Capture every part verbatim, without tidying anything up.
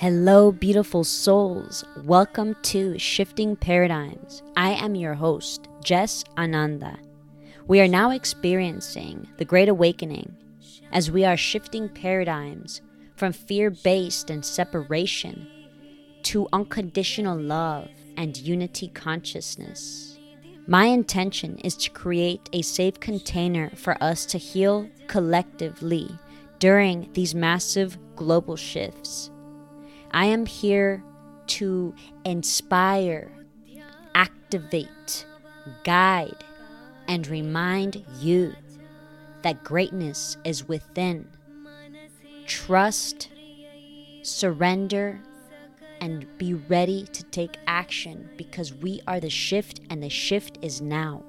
Hello, beautiful souls. Welcome to Shifting Paradigms. I am your host, Jess Ananda. We are now experiencing the Great Awakening as we are shifting paradigms from fear-based and separation to unconditional love and unity consciousness. My intention is to create a safe container for us to heal collectively during these massive global shifts. I am here to inspire, activate, guide, and remind you that greatness is within. Trust, surrender, and be ready to take action because we are the shift and the shift is now.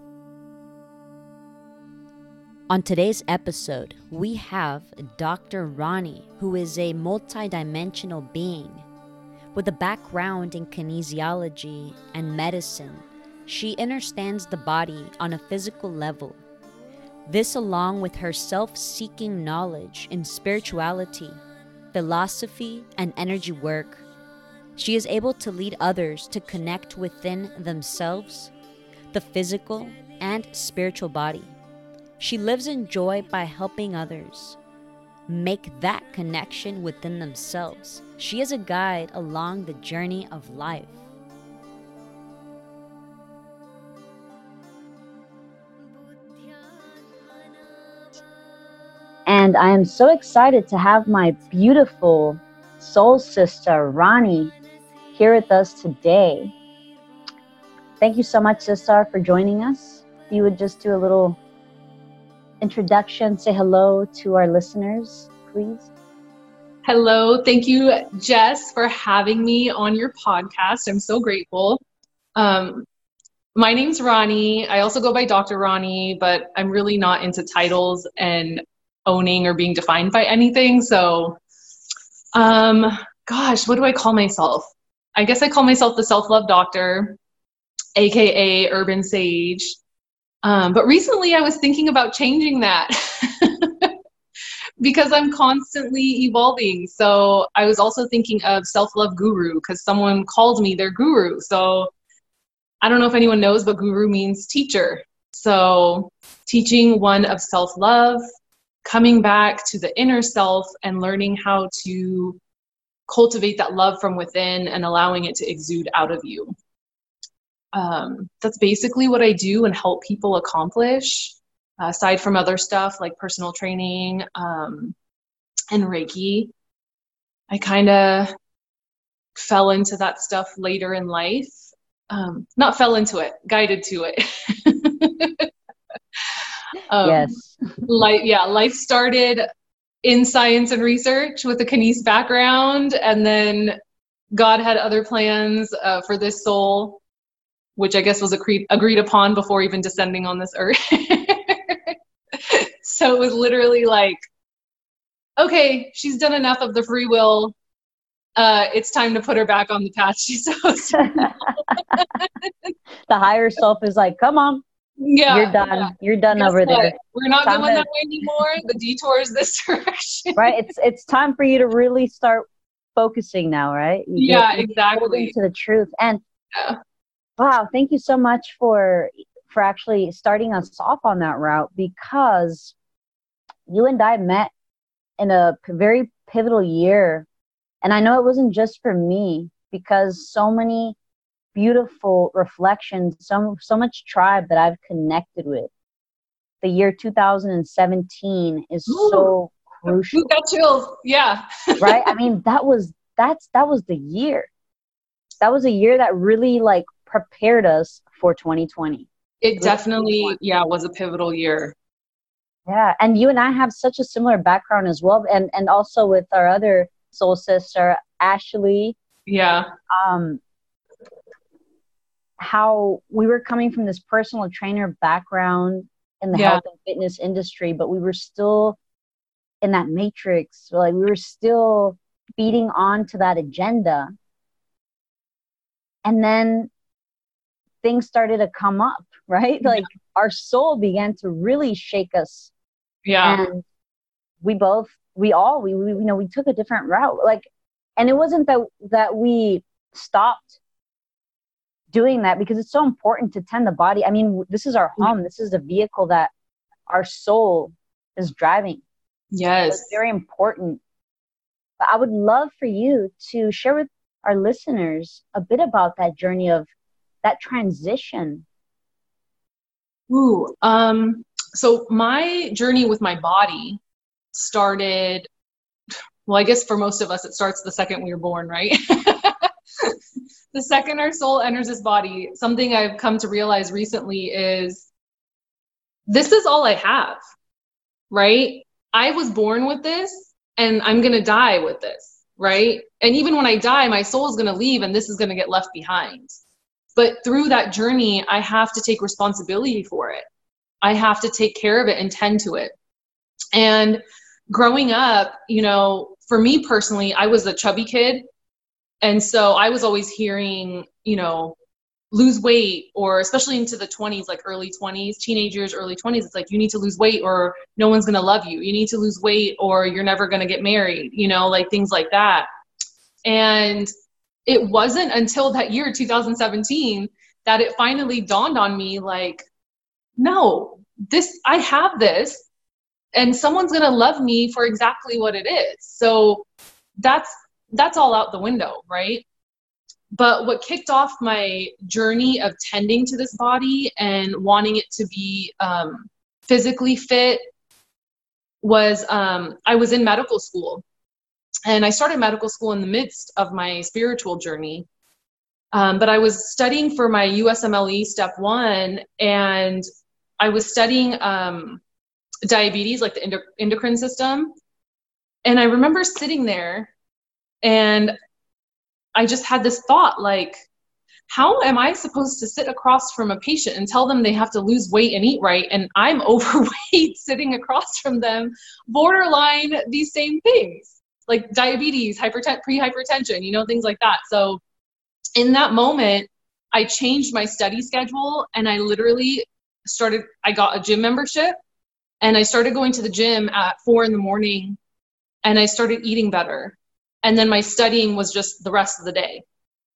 On today's episode, we have Doctor Ronnie, who is a multidimensional being. With a background in kinesiology and medicine, she understands the body on a physical level. This, along with her self-seeking knowledge in spirituality, philosophy, and energy work, she is able to lead others to connect within themselves, the physical and spiritual body. She lives in joy by helping others make that connection within themselves. She is a guide along the journey of life. And I am so excited to have my beautiful soul sister, Ronnie, here with us today. Thank you so much, sister, for joining us. If you would just do a little introduction, say hello to our listeners, please. Hello. Thank you, Jess, for having me on your podcast. I'm so grateful. Um, my name's Ronnie. I also go by Doctor Ronnie, but I'm really not into titles and owning or being defined by anything. So, um, gosh, what do I call myself? I guess I call myself the self-love doctor, A K A urban sage. Um, but recently I was thinking about changing that because I'm constantly evolving. So I was also thinking of self-love guru because someone called me their guru. So I don't know if anyone knows, but guru means teacher. So teaching one of self-love, coming back to the inner self and learning how to cultivate that love from within and allowing it to exude out of you. Um, that's basically what I do and help people accomplish, uh, aside from other stuff like personal training um, and Reiki. I kind of fell into that stuff later in life. Um, not fell into it, guided to it. um, Yes. Life, yeah, life started in science and research with a kines background, and then God had other plans uh, for this soul, which I guess was agreed, agreed upon before even descending on this earth. So it was literally like, okay, she's done enough of the free will. Uh, it's time to put her back on the path she's supposed to. The higher self is like, come on, yeah, you're done. Yeah. You're done Guess over what? there. We're not Time going to- that way anymore. The detour is this direction. Right? It's it's time for you to really start focusing now, right? You yeah, get, you exactly. get to the truth. And Yeah. wow, thank you so much for for actually starting us off on that route, because you and I met in a p- very pivotal year. And I know it wasn't just for me, because so many beautiful reflections, so, so much tribe that I've connected with. The year two thousand seventeen is Ooh, so crucial. You got chills. Yeah. Right? I mean, that was that's that was the year. That was a year that really like prepared us for twenty twenty. It definitely, yeah, was a pivotal year. Yeah, and you and I have such a similar background as well, and and also with our other soul sister, Ashley. Yeah. Um, how we were coming from this personal trainer background in the Yeah. health and fitness industry, but we were still in that matrix. Like we were still feeding on to that agenda. And then things started to come up, right? Like our soul began to really shake us. Yeah. And we both, we all, we, we, you know, we took a different route. Like And it wasn't that, that we stopped doing that, because it's so important to tend the body. I mean, this is our home. This is the vehicle that our soul is driving. Yes. So it's very important. But I would love for you to share with our listeners a bit about that journey of that transition. Ooh, um, so my journey with my body started, well, I guess for most of us, it starts the second we were born, right? The second our soul enters this body, something I've come to realize recently is this is all I have, right? I was born with this and I'm going to die with this, right? And even when I die, my soul is going to leave and this is going to get left behind. But through that journey, I have to take responsibility for it. I have to take care of it and tend to it. And growing up, you know, for me personally, I was a chubby kid. And so I was always hearing, you know, lose weight, or especially into the twenties, like early twenties, teenage years, early twenties, it's like, you need to lose weight or no one's going to love you. You need to lose weight or you're never going to get married, you know, like things like that. And it wasn't until that year, two thousand seventeen, that it finally dawned on me, like, no, this, I have this and someone's going to love me for exactly what it is. So that's, that's all out the window, right? But what kicked off my journey of tending to this body and wanting it to be um, physically fit was um, I was in medical school. And I started medical school in the midst of my spiritual journey. Um, but I was studying for my U S M L E step one, and I was studying um, diabetes, like the endo- endocrine system. And I remember sitting there and I just had this thought, like, how am I supposed to sit across from a patient and tell them they have to lose weight and eat right, and I'm overweight sitting across from them, borderline these same things, like diabetes, hyperten- pre-hypertension, you know, things like that. So in that moment, I changed my study schedule and I literally started, I got a gym membership and I started going to the gym at four in the morning and I started eating better. And then my studying was just the rest of the day.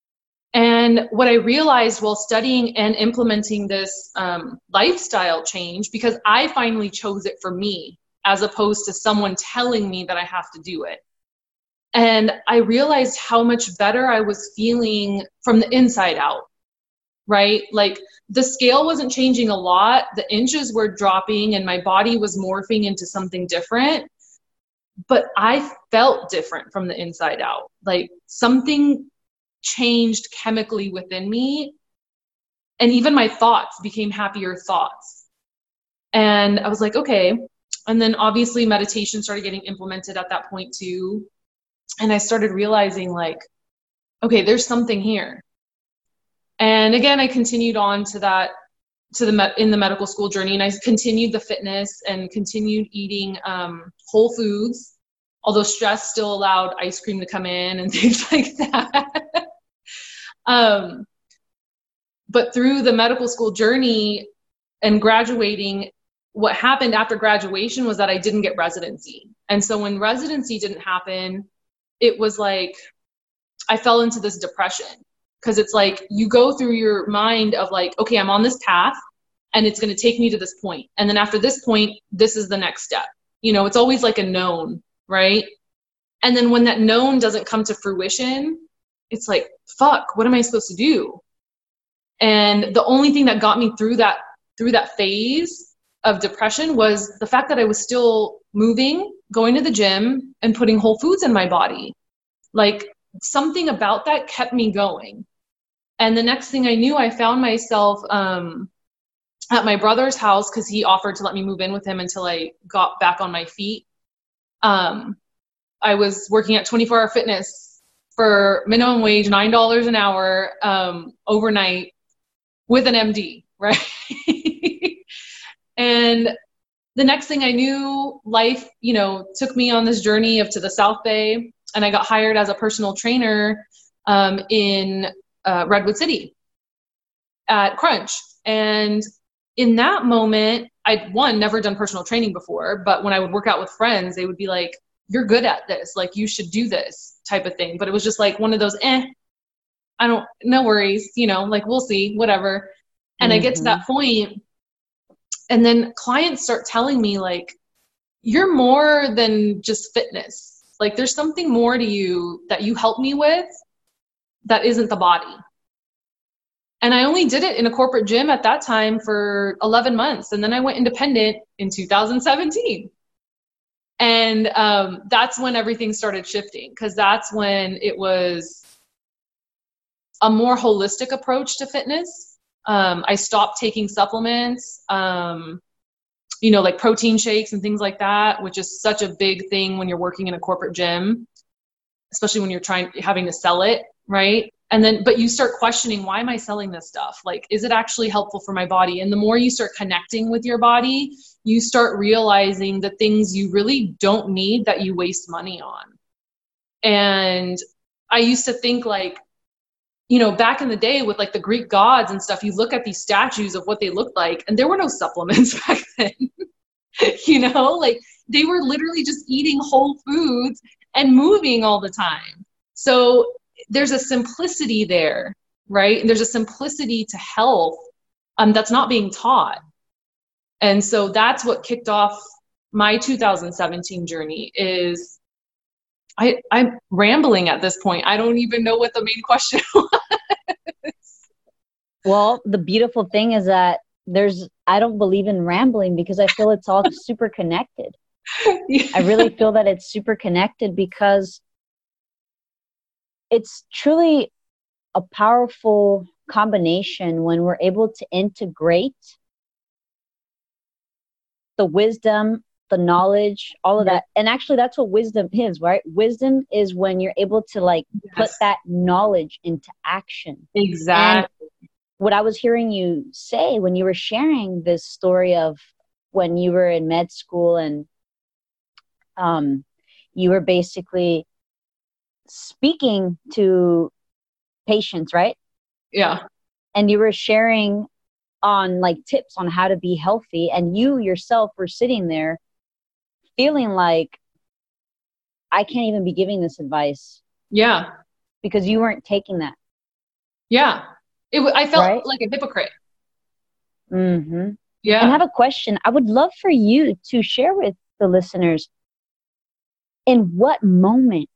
And what I realized while studying and implementing this um, lifestyle change, because I finally chose it for me, as opposed to someone telling me that I have to do it. And I realized how much better I was feeling from the inside out, right? Like the scale wasn't changing a lot. The inches were dropping and my body was morphing into something different. But I felt different from the inside out. Like something changed chemically within me. And even my thoughts became happier thoughts. And I was like, okay. And then obviously meditation started getting implemented at that point too. And I started realizing, like, okay, there's something here. And again, I continued on to that, to the med- in the medical school journey, and I continued the fitness and continued eating um, whole foods, although stress still allowed ice cream to come in and things like that. um, but through the medical school journey and graduating, what happened after graduation was that I didn't get residency. And so when residency didn't happen, it was like I fell into this depression, because it's like you go through your mind of like, okay, I'm on this path and it's going to take me to this point. And then after this point, this is the next step. You know, it's always like a known, right? And then when that known doesn't come to fruition, it's like, fuck, what am I supposed to do? And the only thing that got me through that, through that phase of depression was the fact that I was still moving, going to the gym and putting whole foods in my body. Like something about that kept me going. And the next thing I knew, I found myself um, at my brother's house, because he offered to let me move in with him until I got back on my feet. Um, I was working at twenty-four hour fitness for minimum wage, nine dollars an hour, um, overnight with an M D, right? And the next thing I knew, life, you know, took me on this journey of to the South Bay, and I got hired as a personal trainer um, in uh, Redwood City at Crunch. And in that moment, I'd one, never done personal training before, but when I would work out with friends, they would be like, you're good at this. Like, you should do this type of thing. But it was just like one of those, eh, I don't, no worries, you know, like, we'll see, whatever. And mm-hmm. I get to that point, and then clients start telling me, like, you're more than just fitness. Like, there's something more to you that you help me with that isn't the body. And I only did it in a corporate gym at that time for eleven months. And then I went independent in two thousand seventeen. And um, that's when everything started shifting, because that's when it was a more holistic approach to fitness. Um, I stopped taking supplements, um, you know, like protein shakes and things like that, which is such a big thing when you're working in a corporate gym, especially when you're trying, having to sell it, right? And then, but you start questioning, why am I selling this stuff? Like, is it actually helpful for my body? And the more you start connecting with your body, you start realizing the things you really don't need that you waste money on. And I used to think, like, you know, back in the day with like the Greek gods and stuff, you look at these statues of what they looked like, and there were no supplements back then. You know, like, they were literally just eating whole foods and moving all the time. So there's a simplicity there, right? And there's a simplicity to health um, that's not being taught. And so that's what kicked off my two thousand seventeen journey. Is I, I'm rambling at this point. I don't even know what the main question was. Well, the beautiful thing is that there's, I don't believe in rambling, because I feel it's all super connected. Yeah. I really feel that it's super connected, because it's truly a powerful combination when we're able to integrate the wisdom, the knowledge, all of yeah. that. And actually, that's what wisdom is, right? Wisdom is when you're able to, like, yes. put that knowledge into action. Exactly. And what I was hearing you say when you were sharing this story of when you were in med school, and um, you were basically speaking to patients, right? Yeah. And you were sharing on, like, tips on how to be healthy, and you yourself were sitting there feeling like, I can't even be giving this advice. Yeah. Because you weren't taking that. Yeah. It, I felt right? like a hypocrite. Mm-hmm. Yeah. And I have a question. I would love for you to share with the listeners, in what moment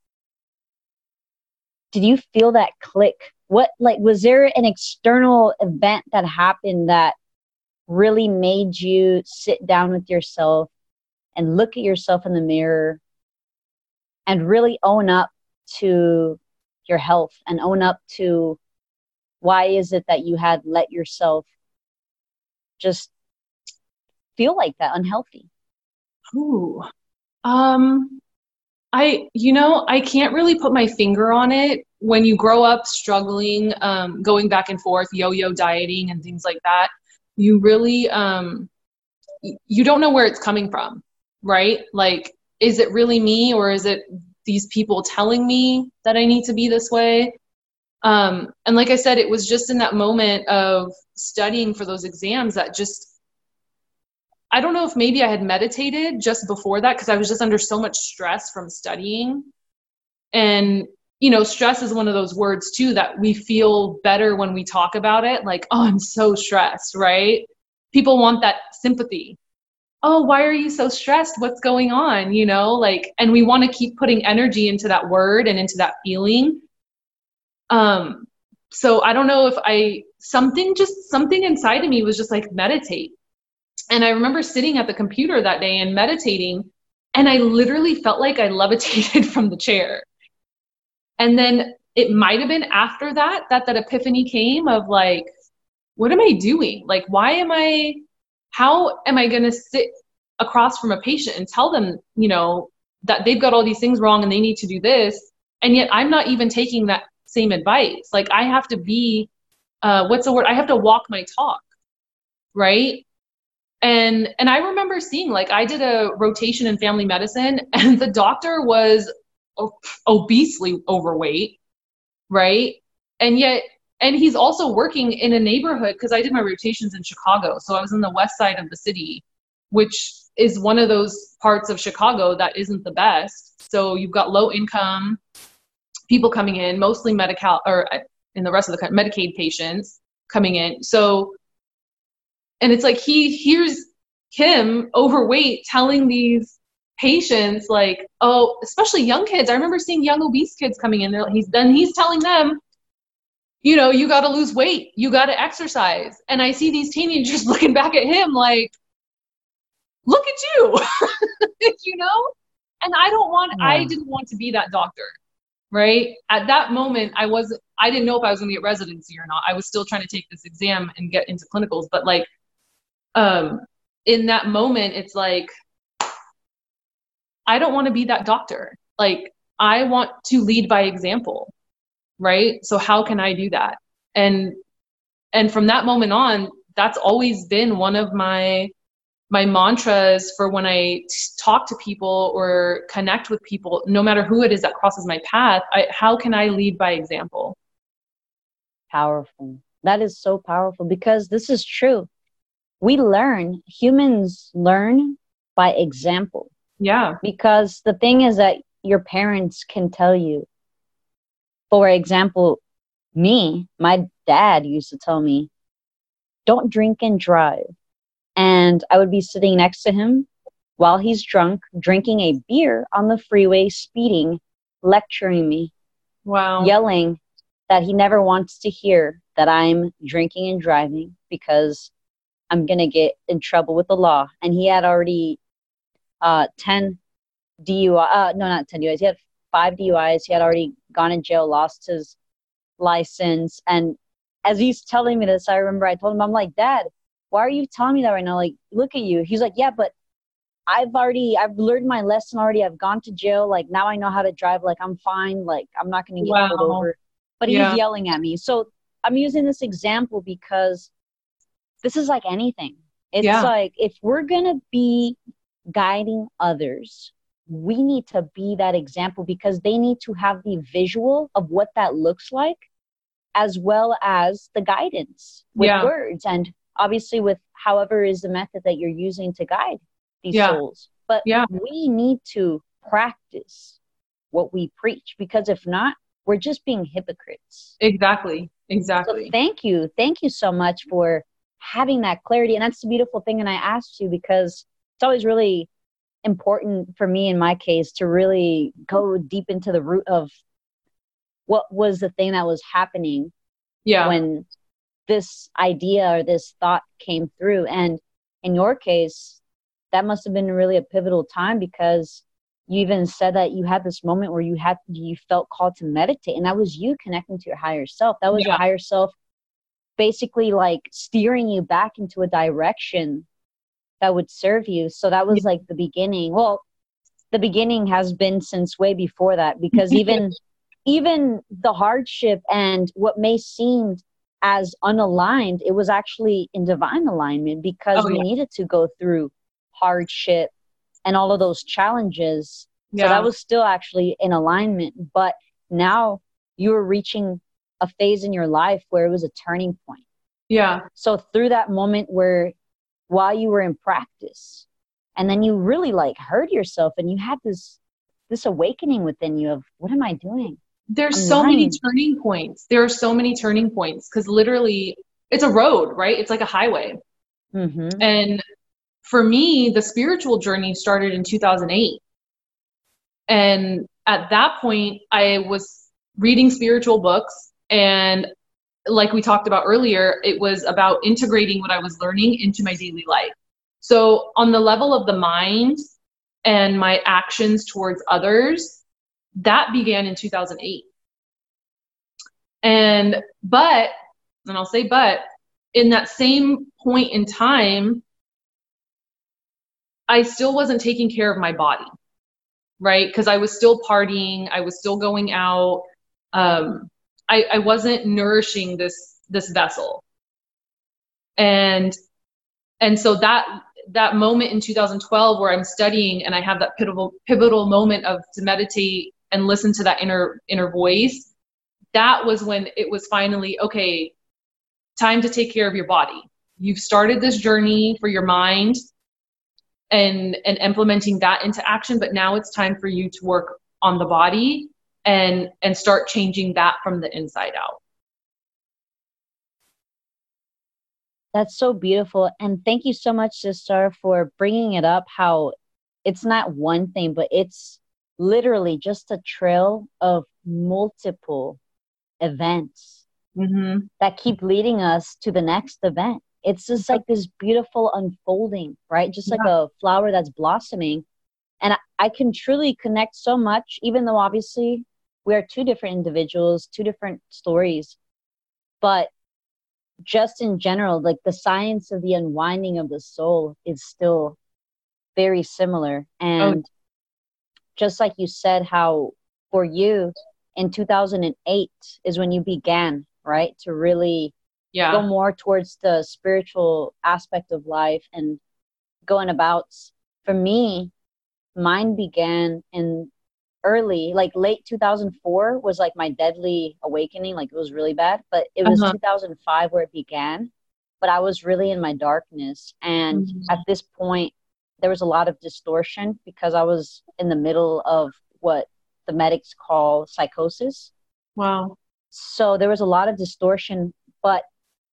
did you feel that click? What, like, was there an external event that happened that really made you sit down with yourself and look at yourself in the mirror and really own up to your health and own up to why is it that you had let yourself just feel like that, unhealthy? Ooh. Um, I, you know, I can't really put my finger on it. When you grow up struggling, um, going back and forth, yo-yo dieting and things like that, you really, um, you don't know where it's coming from, right? Like, is it really me, or is it these people telling me that I need to be this way? Um, and like I said, it was just in that moment of studying for those exams that just, I don't know if maybe I had meditated just before that, because I was just under so much stress from studying. And, you know, stress is one of those words too that we feel better when we talk about it. Like, oh, I'm so stressed, right? People want that sympathy. Oh, why are you so stressed? What's going on? You know, like, and we want to keep putting energy into that word and into that feeling. Um, so I don't know if I, something just, something inside of me was just like, meditate. And I remember sitting at the computer that day and meditating, and I literally felt like I levitated from the chair. And then it might have been after that, that that epiphany came of like, what am I doing? Like, why am I, how am I going to sit across from a patient and tell them, you know, that they've got all these things wrong and they need to do this? And yet I'm not even taking that same advice. Like, I have to be, uh, what's the word? I have to walk my talk. Right. And, and I remember seeing, like, I did a rotation in family medicine, and the doctor was o- obesely overweight. Right. And yet, and he's also working in a neighborhood, because I did my rotations in Chicago. So I was in the west side of the city, which is one of those parts of Chicago that isn't the best. So you've got low income people coming in, mostly Medi-Cal, or in the rest of the country, Medicaid patients coming in. So, and it's like he hears him overweight telling these patients like, oh, especially young kids. I remember seeing young obese kids coming in there. He's then he's telling them, you know, you got to lose weight, you got to exercise. And I see these teenagers looking back at him like, look at you, you know? And I don't want, yeah. I didn't want to be that doctor, right? At that moment, I wasn't, I didn't know if I was going to get residency or not. I was still trying to take this exam and get into clinicals. But like, um, in that moment, it's like, I don't want to be that doctor. Like, I want to lead by example, right? So how can I do that? And, and from that moment on, that's always been one of my, my mantras for when I talk to people or connect with people, no matter who it is that crosses my path. I, how can I lead by example? Powerful. That is so powerful, because this is true. We learn, humans learn by example. Yeah. Because the thing is that your parents can tell you, for example, me, my dad used to tell me, don't drink and drive. And I would be sitting next to him while he's drunk, drinking a beer on the freeway, speeding, lecturing me. Wow. Yelling that he never wants to hear that I'm drinking and driving because I'm going to get in trouble with the law. And he had already uh, ten D U I, uh, no, not ten D U Is. He had five D U Is. He had already gone in jail, lost his license. And as he's telling me this, I remember I told him, I'm like, Dad, why are you telling me that right now? Like, look at you. He's like, yeah, but I've already, I've learned my lesson already. I've gone to jail. Like, now I know how to drive. Like, I'm fine. Like, I'm not going to get wow. pulled over. But yeah. he's yelling at me. So I'm using this example because this is like anything. It's yeah. like, if we're going to be guiding others, we need to be that example, because they need to have the visual of what that looks like, as well as the guidance with yeah. words, and obviously with however is the method that you're using to guide these yeah. souls. But yeah. we need to practice what we preach, because if not, we're just being hypocrites. Exactly. Exactly. So thank you. Thank you so much for having that clarity. And that's the beautiful thing. And I asked you because it's always really important for me in my case to really go deep into the root of what was the thing that was happening yeah. when this idea or this thought came through. And in your case, that must have been really a pivotal time, because you even said that you had this moment where you had, you felt called to meditate, and that was you connecting to your higher self. That was yeah. your higher self basically like steering you back into a direction that would serve you. So that was yeah. like the beginning. Well, the beginning has been since way before that, because even even the hardship and what may seem as unaligned, it was actually in divine alignment, because oh, we yeah. needed to go through hardship and all of those challenges. Yeah. So that was still actually in alignment. But now you were reaching a phase in your life where it was a turning point. Yeah. So through that moment where, while you were in practice, and then you really like heard yourself, and you had this, this awakening within you of, what am I doing? There's I'm so lying. many turning points. There are so many turning points, because literally it's a road, right? It's like a highway. Mm-hmm. And for me, the spiritual journey started in two thousand eight. And at that point, I was reading spiritual books. And like we talked about earlier, it was about integrating what I was learning into my daily life. So on the level of the mind and my actions towards others, that began in two thousand eight. And, but, and I'll say, but in that same point in time, I still wasn't taking care of my body, right? Because I was still partying. I was still going out. Um, I, I wasn't nourishing this, this vessel. And, and so that, that moment in two thousand twelve where I'm studying and I have that pivotal, pivotal moment of to meditate and listen to that inner, inner voice, that was when it was finally, okay, time to take care of your body. You've started this journey for your mind, and and implementing that into action. But now it's time for you to work on the body and and start changing that from the inside out. That's so beautiful. And thank you so much, sister, for bringing it up, how it's not one thing, but it's literally just a trail of multiple events Mm-hmm. that keep leading us to the next event. It's just like this beautiful unfolding, right? Just like Yeah. a flower that's blossoming. And I, I can truly connect so much, even though obviously we are two different individuals, two different stories. But just in general, like the science of the unwinding of the soul is still very similar. Oh, And just like you said, how for you in two thousand eight is when you began, right, to really go yeah. more towards the spiritual aspect of life and going about. For me, mine began in early, like late two thousand four was like my deadly awakening. Like it was really bad, but it was Uh-huh. two thousand five where it began. But I was really in my darkness. And at Mm-hmm. this point, there was a lot of distortion because I was in the middle of what the medics call psychosis. Wow. So there was a lot of distortion. But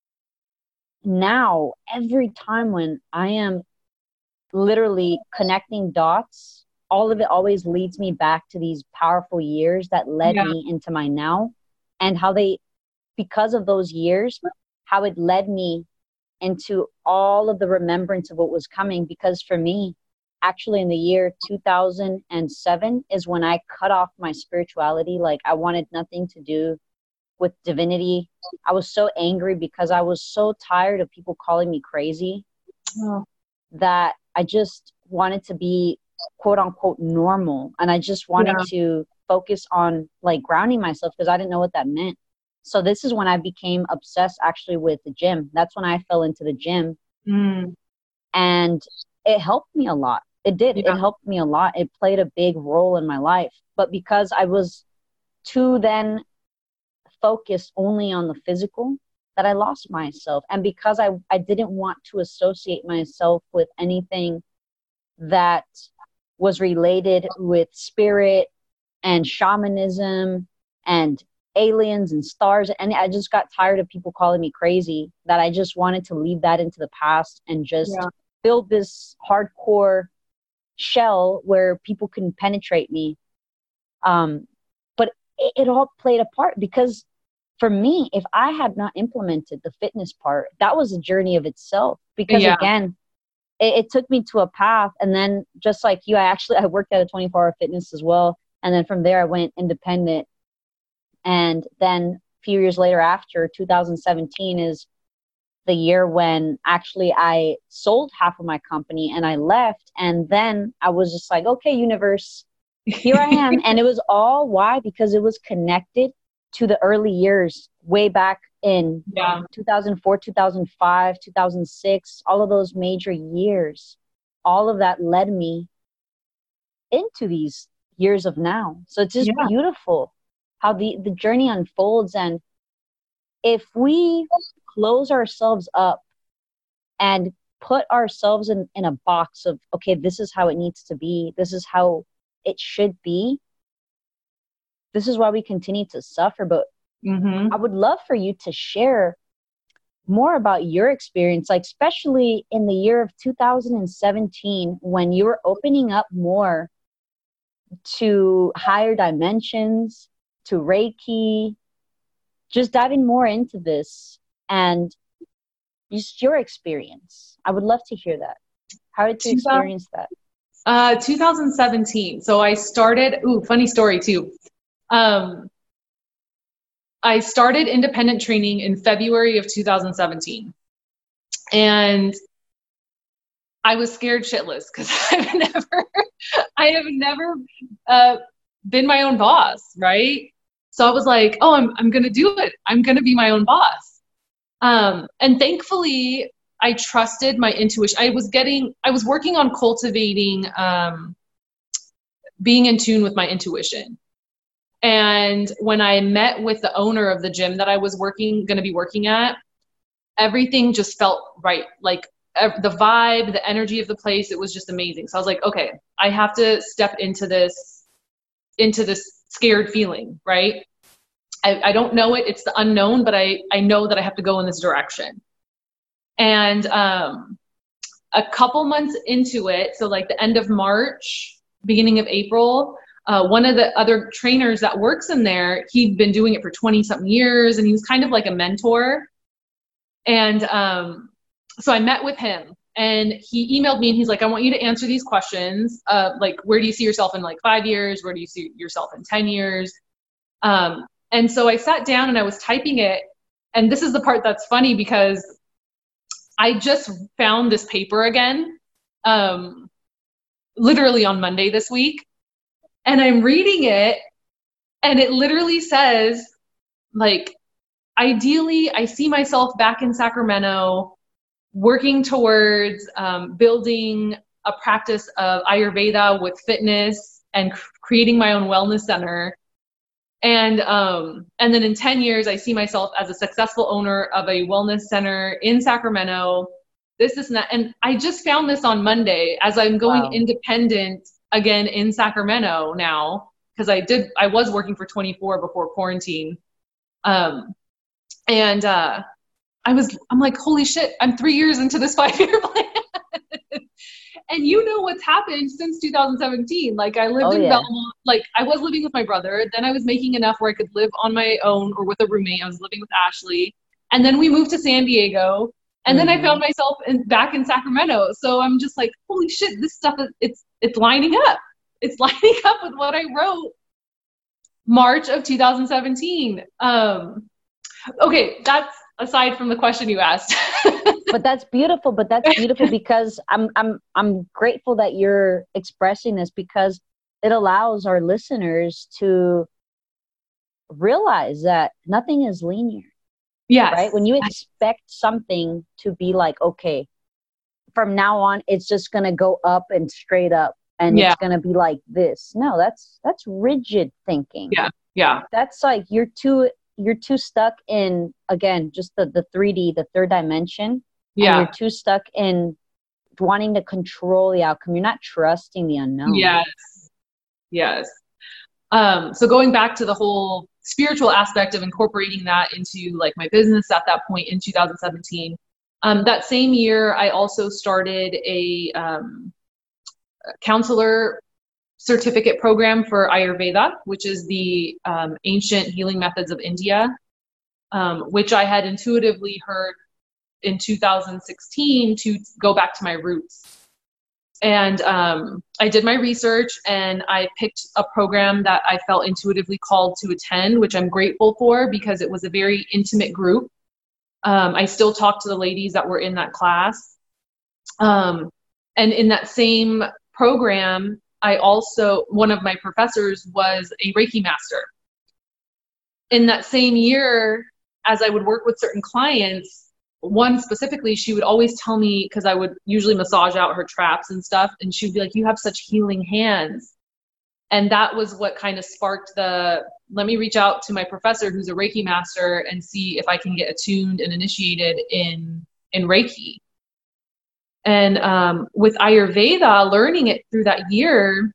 now, every time when I am literally connecting dots, all of it always leads me back to these powerful years that led Yeah. me into my now, and how they, because of those years, how it led me into all of the remembrance of what was coming. Because for me, actually in the year two thousand seven is when I cut off my spirituality. Like I wanted nothing to do with divinity. I was so angry because I was so tired of people calling me crazy Oh, that I just wanted to be quote unquote normal. And I just wanted yeah. to focus on like grounding myself because I didn't know what that meant. So this is when I became obsessed actually with the gym. That's when I fell into the gym, Mm. and it helped me a lot. It did. It Yeah. helped me a lot. It played a big role in my life. But because I was too then focused only on the physical, that I lost myself. And because I, I didn't want to associate myself with anything that was related with spirit and shamanism and aliens and stars, and I just got tired of people calling me crazy, that I just wanted to leave that into the past and just Yeah. build this hardcore shell where people can penetrate me. Um, but it, it all played a part because for me, if I had not implemented the fitness part, that was a journey of itself. Because Yeah. again, it, it took me to a path. And then just like you, I actually, I worked at a twenty-four hour fitness as well. And then from there, I went independent. And then a few years later, after two thousand seventeen is the year when actually I sold half of my company and I left. And then I was just like, okay, universe, here I am. And it was all why? Because it was connected to the early years way back in Yeah. two thousand four, two thousand five, two thousand six, all of those major years. All of that led me into these years of now. So it's just Yeah. beautiful how the, the journey unfolds. And if we close ourselves up and put ourselves in, in a box of, okay, this is how it needs to be, this is how it should be, this is why we continue to suffer. But Mm-hmm. I would love for you to share more about your experience, like especially in the year of two thousand seventeen, when you were opening up more to higher dimensions, to Reiki, just diving more into this and just your experience. I would love to hear that. How did you Two thousand, experience that? uh, two thousand seventeen. So I started, ooh, funny story too. Um, I started independent training in February of two thousand seventeen. And I was scared shitless because I've never, I have never uh, been my own boss, right? So I was like, oh, I'm, I'm going to do it. I'm going to be my own boss. Um, and thankfully, I trusted my intuition. I was getting, I was working on cultivating, um, being in tune with my intuition. And when I met with the owner of the gym that I was working, going to be working at, everything just felt right. Like the vibe, the energy of the place, it was just amazing. So I was like, okay, I have to step into this, into this scared feeling, right? I, I don't know it. It's the unknown, but I, I know that I have to go in this direction. And um, a couple months into it, so like the end of March, beginning of April, uh, one of the other trainers that works in there, he'd been doing it for twenty something years, and he was kind of like a mentor. And um, so I met with him, and he emailed me, and he's like, I want you to answer these questions. Uh, like, where do you see yourself in like five years? Where do you see yourself in ten years? Um, and so I sat down and I was typing it. And this is the part that's funny, because I just found this paper again, um, literally on Monday this week. And I'm reading it, and it literally says, like, ideally, I see myself back in Sacramento working towards um, building a practice of Ayurveda with fitness and cr- creating my own wellness center. And um, and then in ten years, I see myself as a successful owner of a wellness center in Sacramento, this, this, and that. And I just found this on Monday as I'm going Wow. independent again in Sacramento now, because I did, I was working for twenty-four before quarantine. Um, and uh, I was, I'm like, holy shit, I'm three years into this five-year plan. And you know what's happened since two thousand seventeen. Like, I lived Oh, in yeah. Belmont. Like, I was living with my brother. Then I was making enough where I could live on my own or with a roommate. I was living with Ashley. And then we moved to San Diego. And Mm-hmm. then I found myself in, back in Sacramento. So I'm just like, holy shit, this stuff, is, it's it's lining up. It's lining up with what I wrote March of two thousand seventeen. Um, okay, that's aside from the question you asked. But that's beautiful. But that's beautiful because I'm I'm I'm grateful that you're expressing this, because it allows our listeners to realize that nothing is linear. Yes. Right? When you expect something to be like, okay, from now on, it's just gonna go up and straight up, and Yeah. it's gonna be like this. No, that's that's rigid thinking. Yeah. Yeah. That's like you're too you're too stuck in, again, just the the three D, the third dimension. Yeah. And you're too stuck in wanting to control the outcome. You're not trusting the unknown. Yes. Yes. Um, so going back to the whole spiritual aspect of incorporating that into like my business at that point in two thousand seventeen, um, that same year, I also started a um, counselor certificate program for Ayurveda, which is the um, ancient healing methods of India, um, which I had intuitively heard in two thousand sixteen to go back to my roots. And um, I did my research, and I picked a program that I felt intuitively called to attend, which I'm grateful for because it was a very intimate group. Um, I still talk to the ladies that were in that class. Um, and in that same program, I also, one of my professors was a Reiki master. In that same year, as I would work with certain clients, one specifically, she would always tell me, because I would usually massage out her traps and stuff, and she would be like, you have such healing hands. And that was what kind of sparked the, let me reach out to my professor who's a Reiki master and see if I can get attuned and initiated in, in Reiki. And um, with Ayurveda, learning it through that year,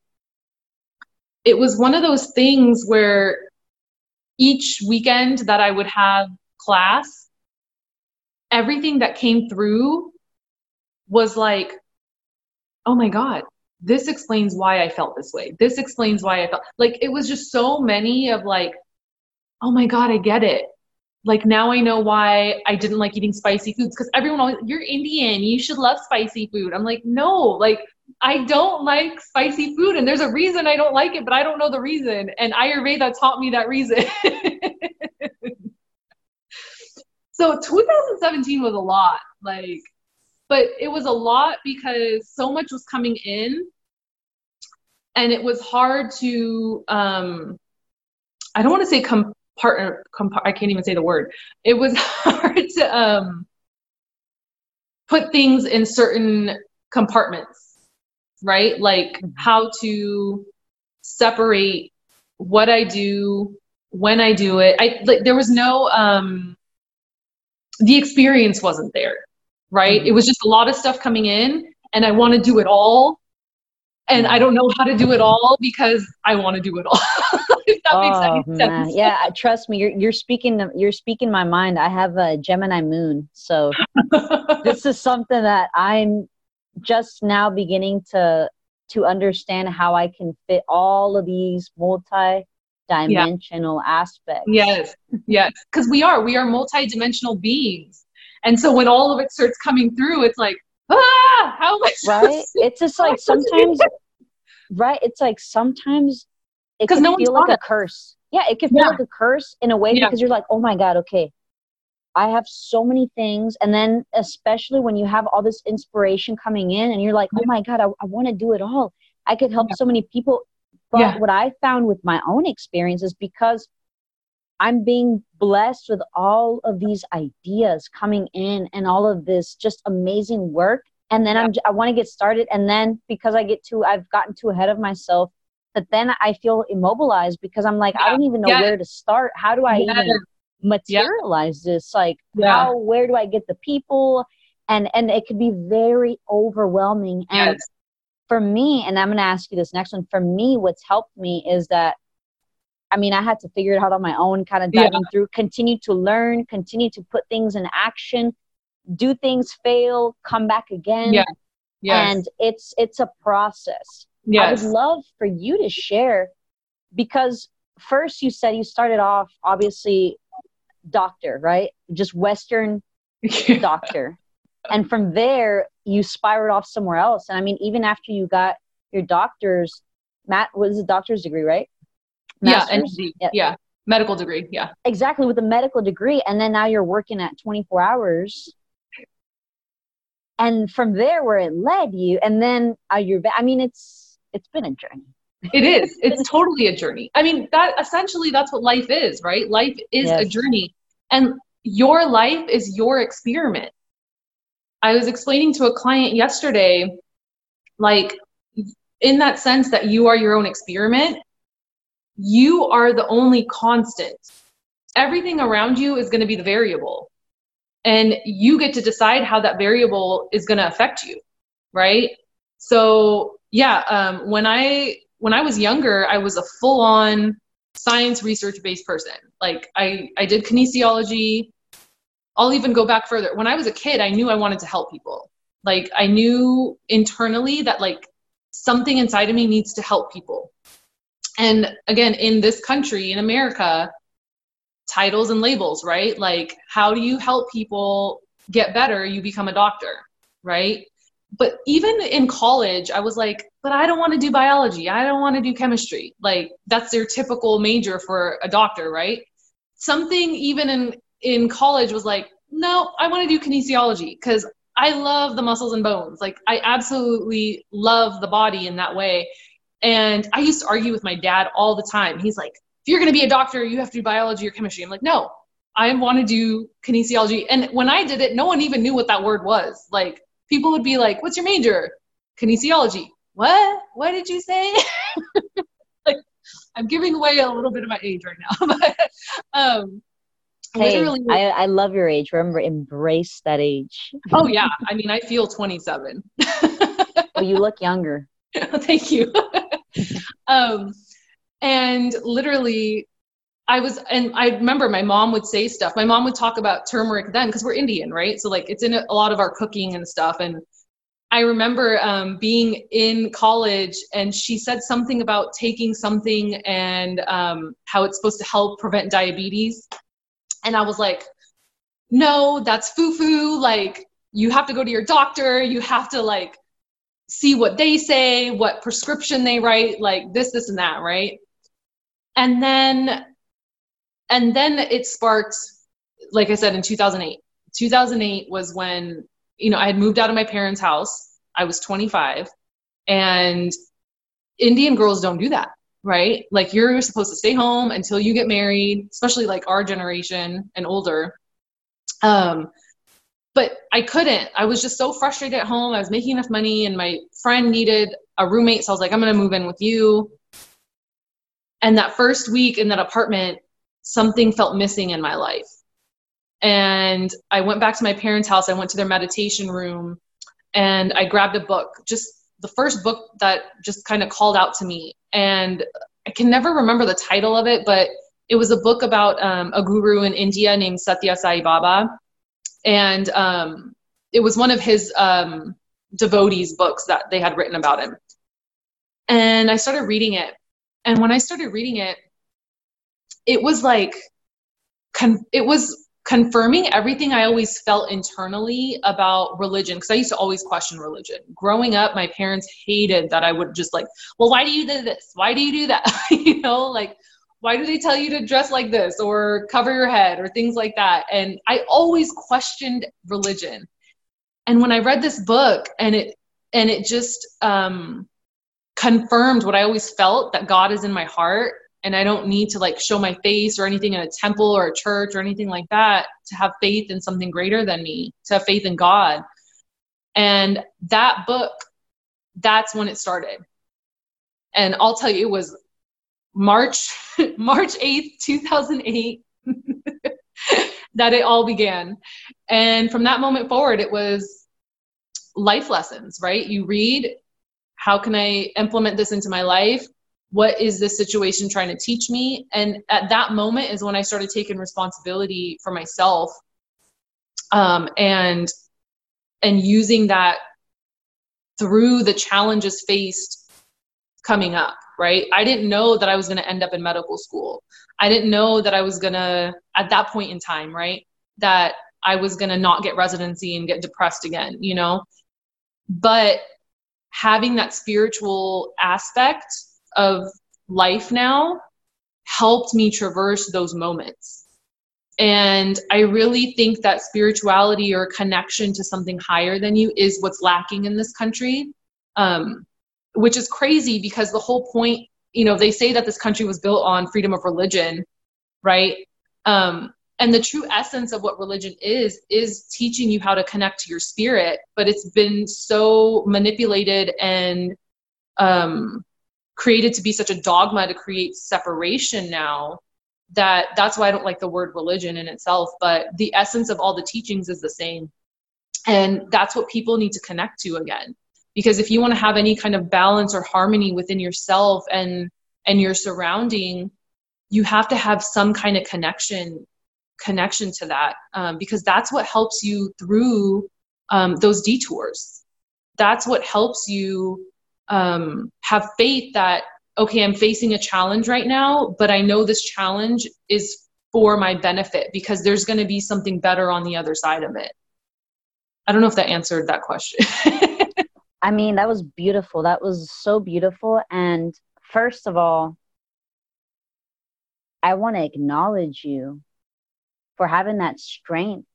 it was one of those things where each weekend that I would have class, everything that came through was like, oh my God, this explains why I felt this way. This explains why I felt like, it was just so many of like, oh my God, I get it. Like, now I know why I didn't like eating spicy foods. Cause everyone always, you're Indian, you should love spicy food. I'm like, no, like I don't like spicy food. And there's a reason I don't like it, but I don't know the reason. And Ayurveda taught me that reason. So two thousand seventeen was a lot, like, but it was a lot because so much was coming in, and it was hard to, um, I don't want to say compart, compart, I can't even say the word. It was hard to um, put things in certain compartments, right? Like how to separate what I do, when I do it. I like there was no, um, the experience wasn't there, right? Mhm. It was just a lot of stuff coming in and I want to do it all. And I don't know how to do it all because I want to do it all. If that makes Oh any man, sense. yeah. Trust me, you're you're speaking you're speaking my mind. I have a Gemini moon, so this is something that I'm just now beginning to to understand how I can fit all of these Yeah. multi-dimensional aspects. Yes. Yes. Because we are, we are multi-dimensional beings. And so when all of it starts coming through, it's like, ah, how am I Right? supposed to, It's just how am I like supposed to do sometimes, right? It's like sometimes it because could no one feel like taught a us. curse. Yeah, it could feel Yeah. like a curse in a way Yeah. because you're like, oh my God, okay, I have so many things. And then especially when you have all this inspiration coming in and you're like, oh my God, I, I want to do it all. I could help Yeah. so many people. But Yeah. what I found with my own experience is because I'm being blessed with all of these ideas coming in and all of this just amazing work. And then Yeah. I'm, I want to get started. And then because I get too, I've gotten too ahead of myself, but then I feel immobilized because I'm like, I Yeah. don't even know Yes. where to start. How do I Yes. even Yeah. materialize this? Like Yeah. how, where do I get the people? And, and it could be very overwhelming. And Yes. for me, and I'm going to ask you this next one, for me, what's helped me is that I mean, I had to figure it out on my own, kind of Yeah. diving through, continue to learn, continue to put things in action, do things, fail, come back again. Yeah. Yes. And it's it's a process. I would Yes. love for you to share because first you said you started off obviously doctor, right? Just Western doctor. And from there you spiraled off somewhere else. And I mean, even after you got your doctor's, Matt was a doctor's degree, right? Yeah. And Master's. the- Yeah. yeah. Medical degree. Yeah. Exactly, with a medical degree, and then now you're working at twenty-four hours, and from there where it led you, and then uh, you're ba- I mean it's it's been a journey. It is. It's totally a journey. I mean, that essentially that's what life is, right? Life is a Yes. journey. And your life is your experiment. I was explaining to a client yesterday, like in that sense that you are your own experiment, you are the only constant. Everything around you is going to be the variable. And you get to decide how that variable is going to affect you, right? So yeah, um, when I when I was younger, I was a full-on science research-based person. Like I I did kinesiology. I'll even go back further. When I was a kid, I knew I wanted to help people. Like I knew internally that like something inside of me needs to help people. And again, in this country, in America, titles and labels, right? Like how do you help people get better? You become a doctor, right? But even in college, I was like, but I don't want to do biology. I don't want to do chemistry. Like that's their typical major for a doctor, right? Something even in, in college was like, no, I want to do kinesiology because I love the muscles and bones. Like I absolutely love the body in that way. And I used to argue with my dad all the time. He's like, if you're going to be a doctor, you have to do biology or chemistry. I'm like, no, I want to do kinesiology. And when I did it, no one even knew what that word was. Like people would be like, what's your major? Kinesiology. What? What did you say? Like I'm giving away a little bit of my age right now. But um, Hey, literally, I, I love your age. Remember, embrace that age. oh yeah. I mean, I feel twenty-seven. Well, you look younger. Thank you. um, and literally, I was, and I remember my mom would say stuff. My mom would talk about turmeric then because we're Indian, right? So like it's in a lot of our cooking and stuff. And I remember um, being in college and she said something about taking something and um, how it's supposed to help prevent diabetes. And I was like, no, that's foo-foo. Like you have to go to your doctor. You have to like see what they say, what prescription they write, like this, this, and that, right? And then, and then it sparked, like I said, in two thousand eight. two thousand eight was when, you know, I had moved out of my parents' house. I was twenty-five, and Indian girls don't do that, right? Like you're supposed to stay home until you get married, especially like our generation and older. Um, but I couldn't. I was just so frustrated at home. I was making enough money and my friend needed a roommate. So I was like, I'm going to move in with you. And that first week in that apartment, something felt missing in my life. And I went back to my parents' house. I went to their meditation room and I grabbed a book, just the first book that just kind of called out to me. And I can never remember the title of it, but it was a book about um, a guru in India named Satya Sai Baba. And um, it was one of his um, devotees' books that they had written about him. And I started reading it. And when I started reading it, it was like, con- it was confirming everything I always felt internally about religion. Because I used to always question religion. Growing up, my parents hated that I would just like, well, why do you do this? Why do you do that? You know, like, why do they tell you to dress like this or cover your head or things like that? And I always questioned religion. And when I read this book and it, and it just um, confirmed what I always felt, that God is in my heart and I don't need to like show my face or anything in a temple or a church or anything like that to have faith in something greater than me, to have faith in God. And that book, that's when it started. And I'll tell you, it was March, March eighth, two thousand eight, that it all began. And from that moment forward, it was life lessons, right? You read, how can I implement this into my life? What is this situation trying to teach me? And at that moment is when I started taking responsibility for myself, um, and, and using that through the challenges faced coming up. Right? I didn't know that I was going to end up in medical school. I didn't know that I was going to, at that point in time, right, that I was going to not get residency and get depressed again, you know? But having that spiritual aspect of life now helped me traverse those moments. And I really think that spirituality or connection to something higher than you is what's lacking in this country. Um, which is crazy because the whole point, you know, they say that this country was built on freedom of religion, right? Um, and the true essence of what religion is, is teaching you how to connect to your spirit, but it's been so manipulated and um, created to be such a dogma to create separation now that that's why I don't like the word religion in itself, but the essence of all the teachings is the same. And that's what people need to connect to again. Because if you want to have any kind of balance or harmony within yourself and and your surrounding, you have to have some kind of connection connection to that, um, because that's what helps you through um, those detours. That's what helps you um, have faith that, okay, I'm facing a challenge right now, but I know this challenge is for my benefit because there's going to be something better on the other side of it. I don't know if that answered that question. I mean, that was beautiful. That was so beautiful. And first of all, I want to acknowledge you for having that strength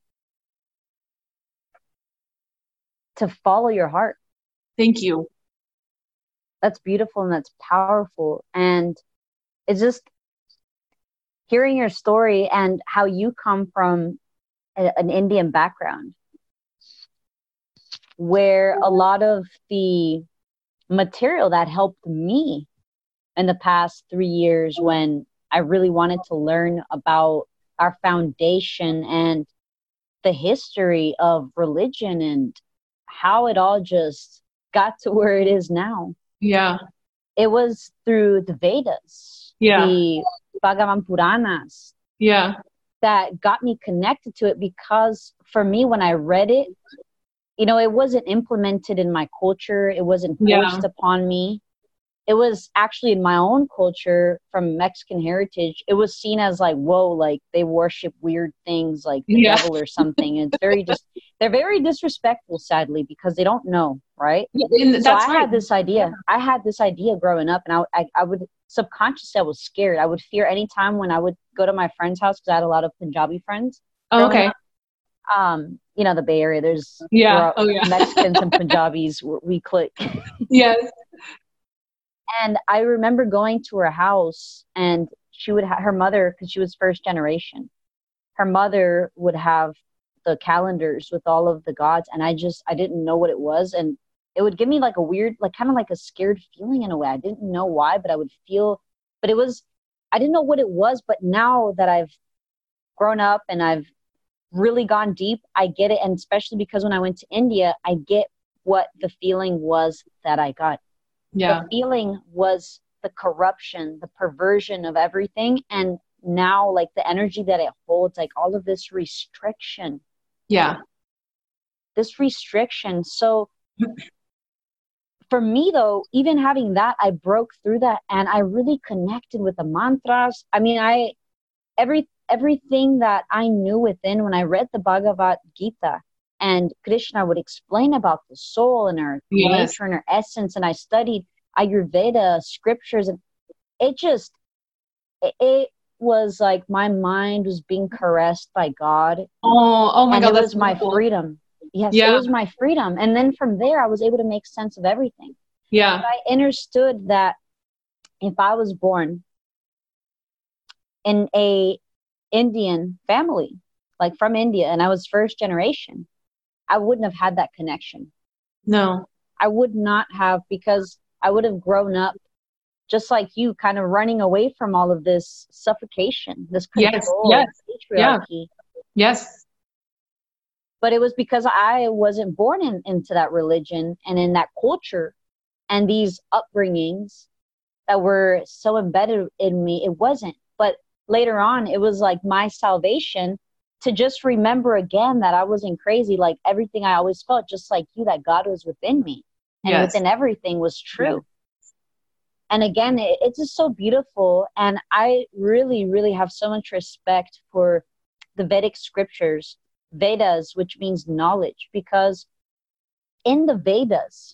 to follow your heart. Thank you. That's beautiful and that's powerful. And it's just hearing your story and how you come from a, an Indian background, where a lot of the material that helped me in the past three years when I really wanted to learn about our foundation and the history of religion and how it all just got to where it is now. Yeah. It was through the Vedas, yeah. the Bhagavan Puranas, yeah, that got me connected to it, because for me, when I read it, you know, it wasn't implemented in my culture. It wasn't forced yeah. upon me. It was actually in my own culture from Mexican heritage. It was seen as like, whoa, like they worship weird things like the yeah. devil or something. And it's very just, dis- they're very disrespectful, sadly, because they don't know, right? Yeah, so that's I right. had this idea. I had this idea growing up, and I, I, I would subconsciously, I was scared. I would fear any time when I would go to my friend's house, because I had a lot of Punjabi friends. Oh, okay. Up. Um, you know, the Bay Area, there's yeah. Oh, yeah. Mexicans and Punjabis, we click. Yes. And I remember going to her house, and she would have her mother, because she was first generation. Her mother would have the calendars with all of the gods, and I just, I didn't know what it was. And it would give me like a weird, like kind of like a scared feeling in a way. I didn't know why, but I would feel, but it was, I didn't know what it was. But now that I've grown up and I've really gone deep, I get it. And especially because when I went to India, I get what the feeling was that I got. Yeah. The feeling was the corruption, the perversion of everything. And now, like, the energy that it holds, like all of this restriction. Yeah. This restriction. So for me, though, even having that, I broke through that and I really connected with the mantras. I mean, I, every, everything that I knew within when I read the Bhagavad Gita and Krishna would explain about the soul and our Yes. nature and our essence. And I studied Ayurveda scriptures, and it just, it, it was like my mind was being caressed by God. Oh, oh my and God. it That's was my beautiful. freedom. Yes, Yeah. it was my freedom. And then from there, I was able to make sense of everything. Yeah. But I understood that if I was born in a Indian family, like from India, and I was first generation, I wouldn't have had that connection. No. I would not have, because I would have grown up just like you, kind of running away from all of this suffocation, this control, Yes. Yes. patriarchy. Yeah. Yes. But it was because I wasn't born in, into that religion and in that culture and these upbringings that were so embedded in me. It wasn't. But later on, it was like my salvation to just remember again that I wasn't crazy. Like everything I always felt, just like you, that God was within me and Yes. within everything was true. And again, it, it's just so beautiful. And I really, really have so much respect for the Vedic scriptures, Vedas, which means knowledge, because in the Vedas,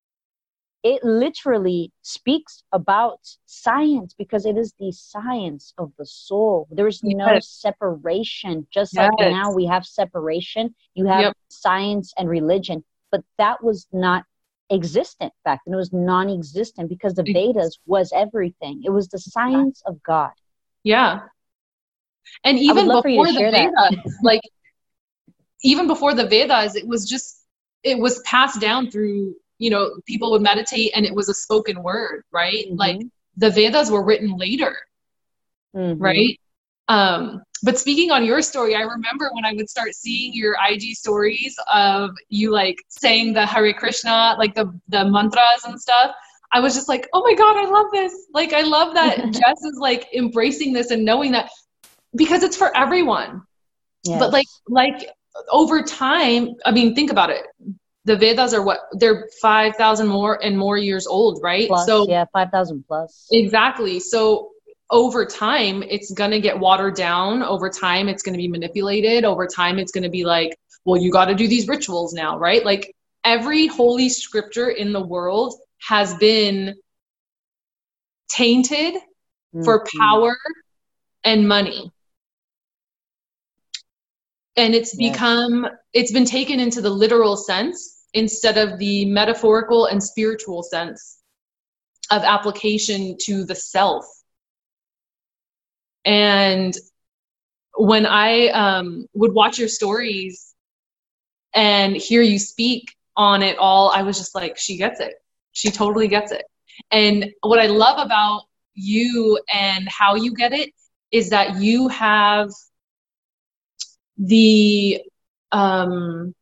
it literally speaks about science, because it is the science of the soul. There's no Yes. separation. Just Yes. like now we have separation, you have Yep. science and religion, but that was not existent back then. It was non-existent because the Vedas was everything. It was the science of God. Yeah. And I would even love for you before to the share that. Vedas, like even before the Vedas, it was just, it was passed down through, you know, people would meditate and it was a spoken word, right? Mhm. Like the Vedas were written later, Mhm. right? Um, but speaking on your story, I remember when I would start seeing your I G stories of you like saying the Hare Krishna, like the, the mantras and stuff. I was just like, oh my God, I love this. Like, I love that Jess is like embracing this and knowing that, because it's for everyone. Yes. But like, like over time, I mean, think about it. The Vedas are what, they're five thousand more and more years old, right? Plus, so yeah, five thousand plus. Exactly. So over time, it's going to get watered down. Over time, it's going to be manipulated. Over time, it's going to be like, well, you got to do these rituals now, right? Like every holy scripture in the world has been tainted mm-hmm. for power and money. And it's yes. become, it's been taken into the literal sense instead of the metaphorical and spiritual sense of application to the self. And when I um, would watch your stories and hear you speak on it all, I was just like, she gets it. She totally gets it. And what I love about you and how you get it is that you have the, um,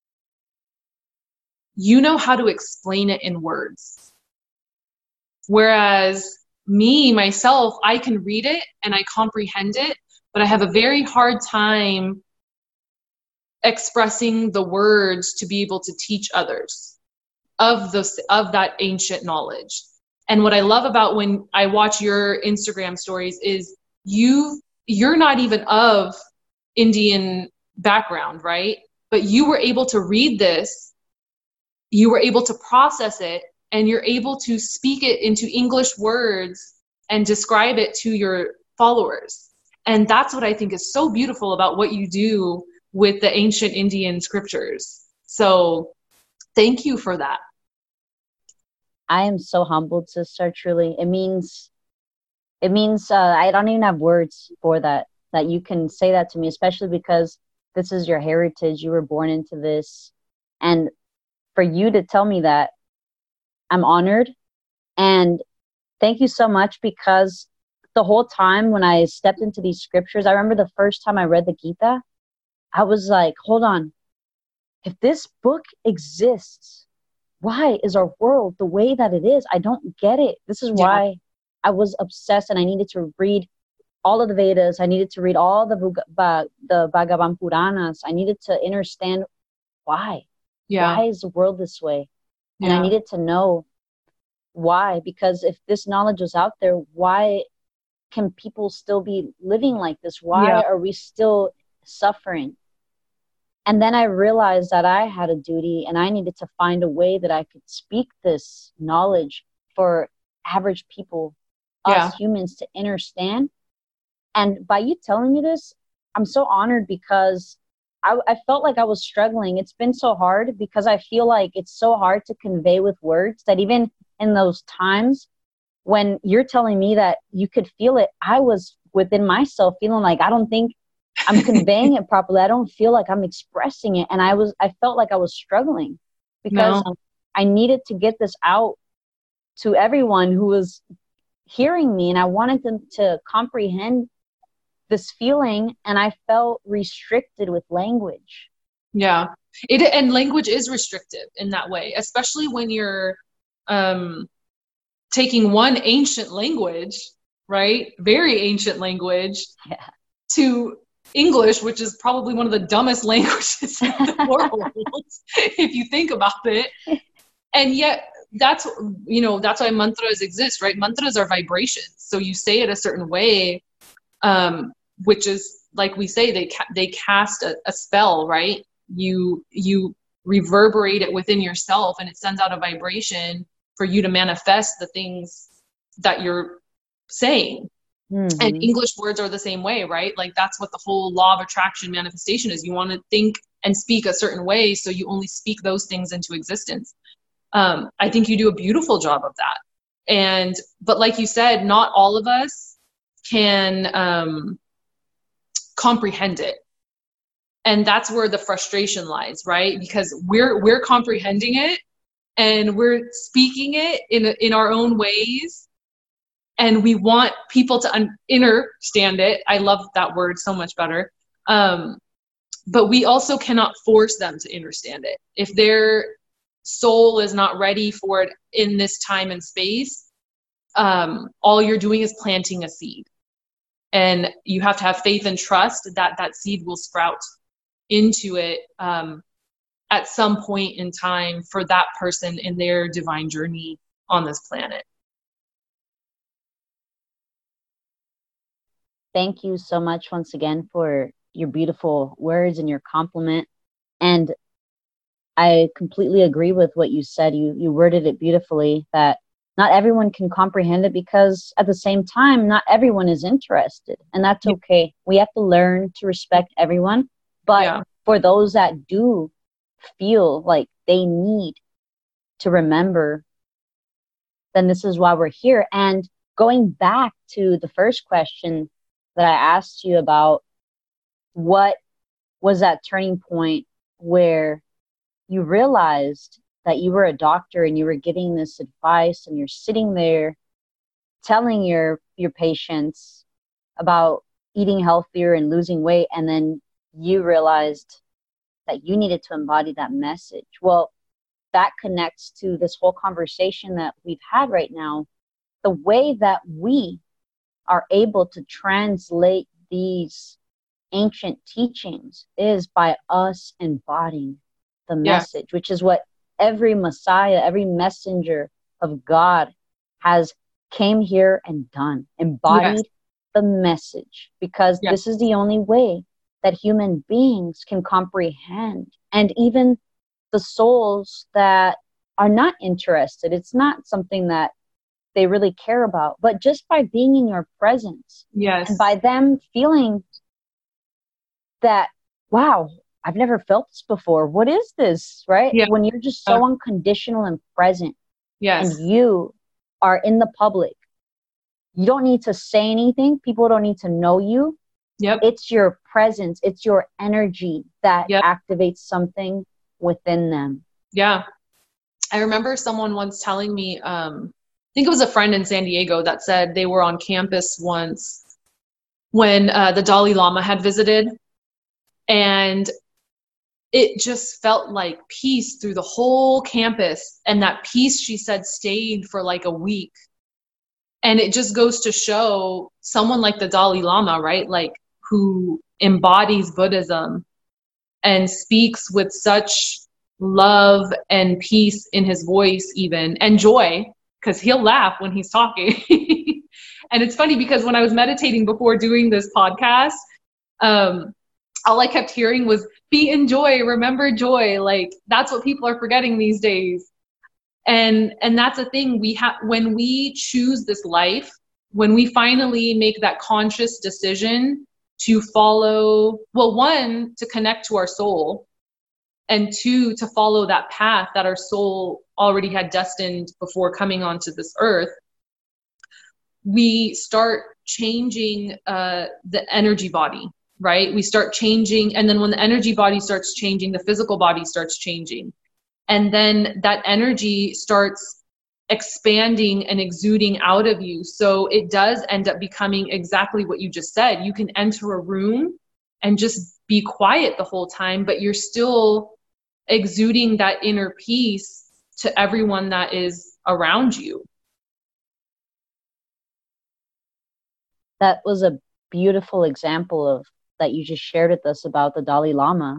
you know how to explain it in words. Whereas me, myself, I can read it and I comprehend it, but I have a very hard time expressing the words to be able to teach others of the, of that ancient knowledge. And what I love about when I watch your Instagram stories is you, you're not even of Indian background, right? But you were able to read this, you were able to process it, and you're able to speak it into English words and describe it to your followers. And that's what I think is so beautiful about what you do with the ancient Indian scriptures. So thank you for that. I am so humbled, sister, truly. It means, it means uh, I don't even have words for that, that you can say that to me, especially because this is your heritage. You were born into this. And for you to tell me that, I'm honored. And thank you so much, because the whole time when I stepped into these scriptures, I remember the first time I read the Gita, I was like, hold on. If this book exists, why is our world the way that it is? I don't get it. This is Yeah. why I was obsessed and I needed to read all of the Vedas. I needed to read all the the Bhagavan Puranas. I needed to understand why. Yeah. Why is the world this way? And Yeah. I needed to know why, because if this knowledge was out there, why can people still be living like this? Why Yeah. are we still suffering? And then I realized that I had a duty and I needed to find a way that I could speak this knowledge for average people, Yeah. us humans, to understand. And by you telling me this, I'm so honored, because I, I felt like I was struggling. It's been so hard because I feel like it's so hard to convey with words, that even in those times when you're telling me that you could feel it, I was within myself feeling like, I don't think I'm conveying it properly. I don't feel like I'm expressing it. And I was, I felt like I was struggling because No. I needed to get this out to everyone who was hearing me. And I wanted them to comprehend this feeling. And I felt restricted with language. Yeah. It, and language is restrictive in that way, especially when you're um, taking one ancient language, right? Very ancient language, yeah. to English, which is probably one of the dumbest languages in the world, if you think about it. And yet that's, you know, that's why mantras exist, right? Mantras are vibrations. So you say it a certain way, um, which is, like we say, they, ca- they cast a, a spell, right? You, you reverberate it within yourself and it sends out a vibration for you to manifest the things that you're saying. Mm-hmm. And English words are the same way, right? Like that's what the whole law of attraction manifestation is. You want to think and speak a certain way, so you only speak those things into existence. Um, I think you do a beautiful job of that. And, but like you said, not all of us can um, comprehend it. And that's where the frustration lies, right? Because we're, we're comprehending it and we're speaking it in, in our own ways. And we want people to un- understand it. I love that word so much better. Um, but we also cannot force them to understand it. If their soul is not ready for it in this time and space, um, all you're doing is planting a seed. And you have to have faith and trust that that seed will sprout into it um, at some point in time for that person in their divine journey on this planet. Thank you so much once again for your beautiful words and your compliment. And I completely agree with what you said. You you worded it beautifully, that not everyone can comprehend it, because at the same time, not everyone is interested. And that's okay. We have to learn to respect everyone. But yeah. for those that do feel like they need to remember, then this is why we're here. And going back to the first question that I asked you about, what was that turning point where you realized that you were a doctor and you were giving this advice and you're sitting there telling your your patients about eating healthier and losing weight, and then you realized that you needed to embody that message? Well, that connects to this whole conversation that we've had right now. The way that we are able to translate these ancient teachings is by us embodying the message, yeah. which is what every Messiah, every messenger of God has came here and done, embodied yes. the message, because yes. this is the only way that human beings can comprehend. And even the souls that are not interested, it's not something that they really care about, but just by being in your presence, yes. and by them feeling that, wow, I've never felt this before. What is this, right? Yeah. When you're just so uh, unconditional and present, yes. and you are in the public, you don't need to say anything. People don't need to know you. Yep. It's your presence, it's your energy that yep. activates something within them. Yeah. I remember someone once telling me, um, I think it was a friend in San Diego, that said they were on campus once when uh, the Dalai Lama had visited. And it just felt like peace through the whole campus. And that peace, she said, stayed for like a week. And it just goes to show someone like the Dalai Lama, right? Like, who embodies Buddhism and speaks with such love and peace in his voice, even, and joy, because he'll laugh when he's talking. And it's funny because when I was meditating before doing this podcast, um, all I kept hearing was be in joy, remember joy. Like, that's what people are forgetting these days. And, and that's the thing we have, when we choose this life, when we finally make that conscious decision to follow, well, one, to connect to our soul, and two, to follow that path that our soul already had destined before coming onto this earth, we start changing uh, the energy body, right? We start changing. And then when the energy body starts changing, the physical body starts changing. And then that energy starts expanding and exuding out of you. So it does end up becoming exactly what you just said. You can enter a room and just be quiet the whole time, but you're still exuding that inner peace to everyone that is around you. That was a beautiful example of that you just shared with us about the Dalai Lama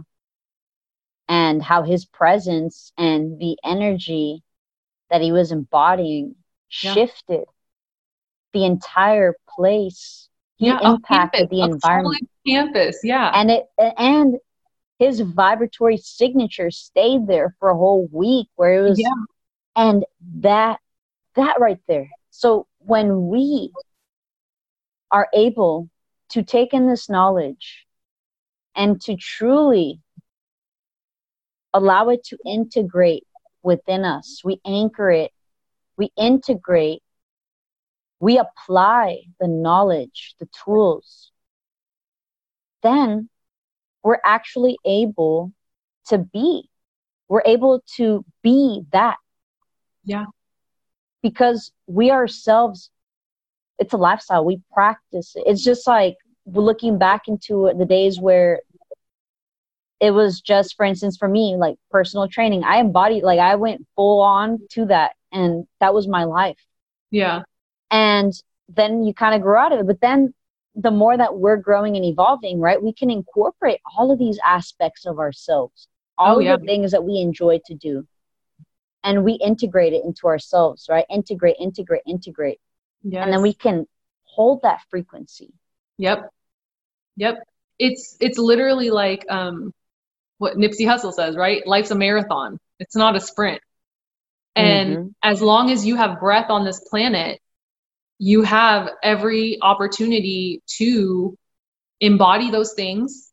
and how his presence and the energy that he was embodying yeah. shifted the entire place. He yeah, impacted campus, the environment. Campus, yeah. And it and his vibratory signature stayed there for a whole week, where it was yeah. and that that right there. So when we are able to take in this knowledge and to truly allow it to integrate within us, we anchor it, we integrate, we apply the knowledge, the tools, then we're actually able to be. We're able to be that. Yeah. Because we ourselves, it's a lifestyle. We practice it. It's just like looking back into the days where it was just, for instance, for me, like personal training. I embodied, like I went full on to that, and that was my life. Yeah. And then you kind of grow out of it. But then the more that we're growing and evolving, right, we can incorporate all of these aspects of ourselves, all oh, of yeah. the things that we enjoy to do. And we integrate it into ourselves, right? Integrate, integrate, integrate. Yes. And then we can hold that frequency. Yep. Yep. It's, it's literally like, um, what Nipsey Hussle says, right? Life's a marathon. It's not a sprint. And mm-hmm. as long as you have breath on this planet, you have every opportunity to embody those things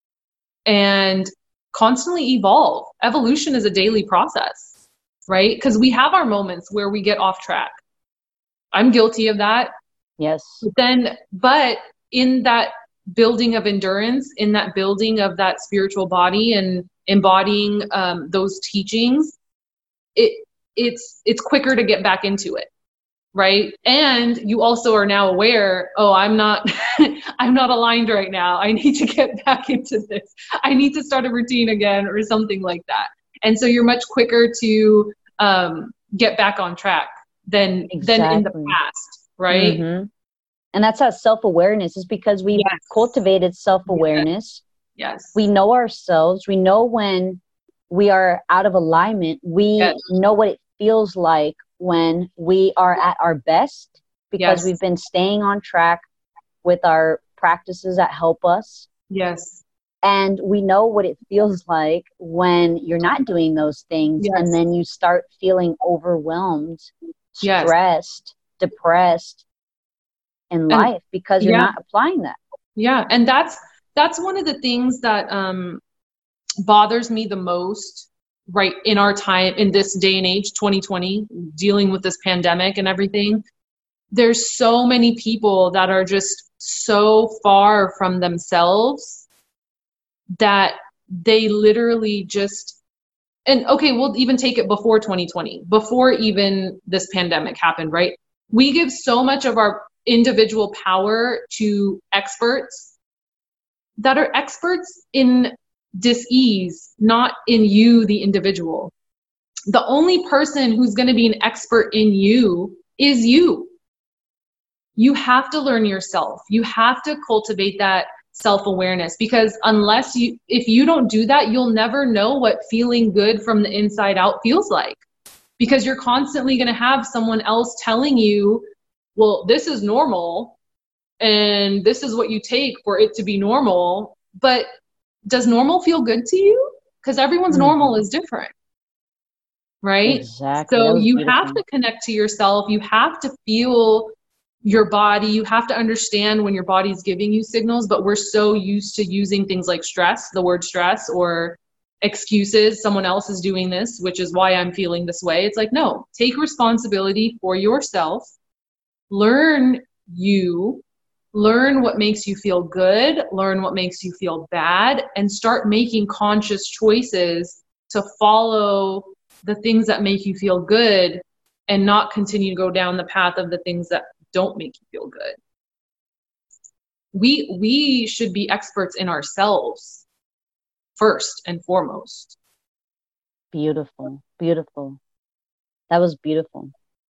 and constantly evolve. Evolution is a daily process, right? Because we have our moments where we get off track. I'm guilty of that. Yes. But then, but in that building of endurance, in that building of that spiritual body and embodying um, those teachings, it it's it's quicker to get back into it, right? And you also are now aware, oh, I'm not I'm not aligned right now. I need to get back into this. I need to start a routine again or something like that. And so you're much quicker to um, get back on track than exactly. than in the past, right? Mm-hmm. And that's that self-awareness, is because we've yes. cultivated self-awareness. Yes. yes. We know ourselves. We know when we are out of alignment. We yes. know what it feels like when we are at our best, because yes. we've been staying on track with our practices that help us. Yes. And we know what it feels like when you're not doing those things, yes. and then you start feeling overwhelmed, stressed, yes. depressed in life, and, because you're yeah. not applying that. Yeah. And that's, that's one of the things that um, bothers me the most right in our time, in this day and age, twenty twenty, dealing with this pandemic and everything. There's so many people that are just so far from themselves that they literally just, and okay, we'll even take it before twenty twenty, before even this pandemic happened, right? We give so much of our individual power to experts that are experts in dis-ease, not in you, the individual. The only person who's going to be an expert in you is you. You have to learn yourself. You have to cultivate that self-awareness, because unless you, if you don't do that, you'll never know what feeling good from the inside out feels like, because you're constantly going to have someone else telling you, well, this is normal and this is what you take for it to be normal. But does normal feel good to you? Because everyone's mm-hmm. normal is different, right? Exactly. So you beautiful. have to connect to yourself. You have to feel your body. You have to understand when your body's giving you signals, but we're so used to using things like stress, the word stress, or excuses. Someone else is doing this, which is why I'm feeling this way. It's like, no, take responsibility for yourself. Learn you, learn what makes you feel good, learn what makes you feel bad, and start making conscious choices to follow the things that make you feel good and not continue to go down the path of the things that don't make you feel good. We we should be experts in ourselves first and foremost. Beautiful, beautiful. That was beautiful.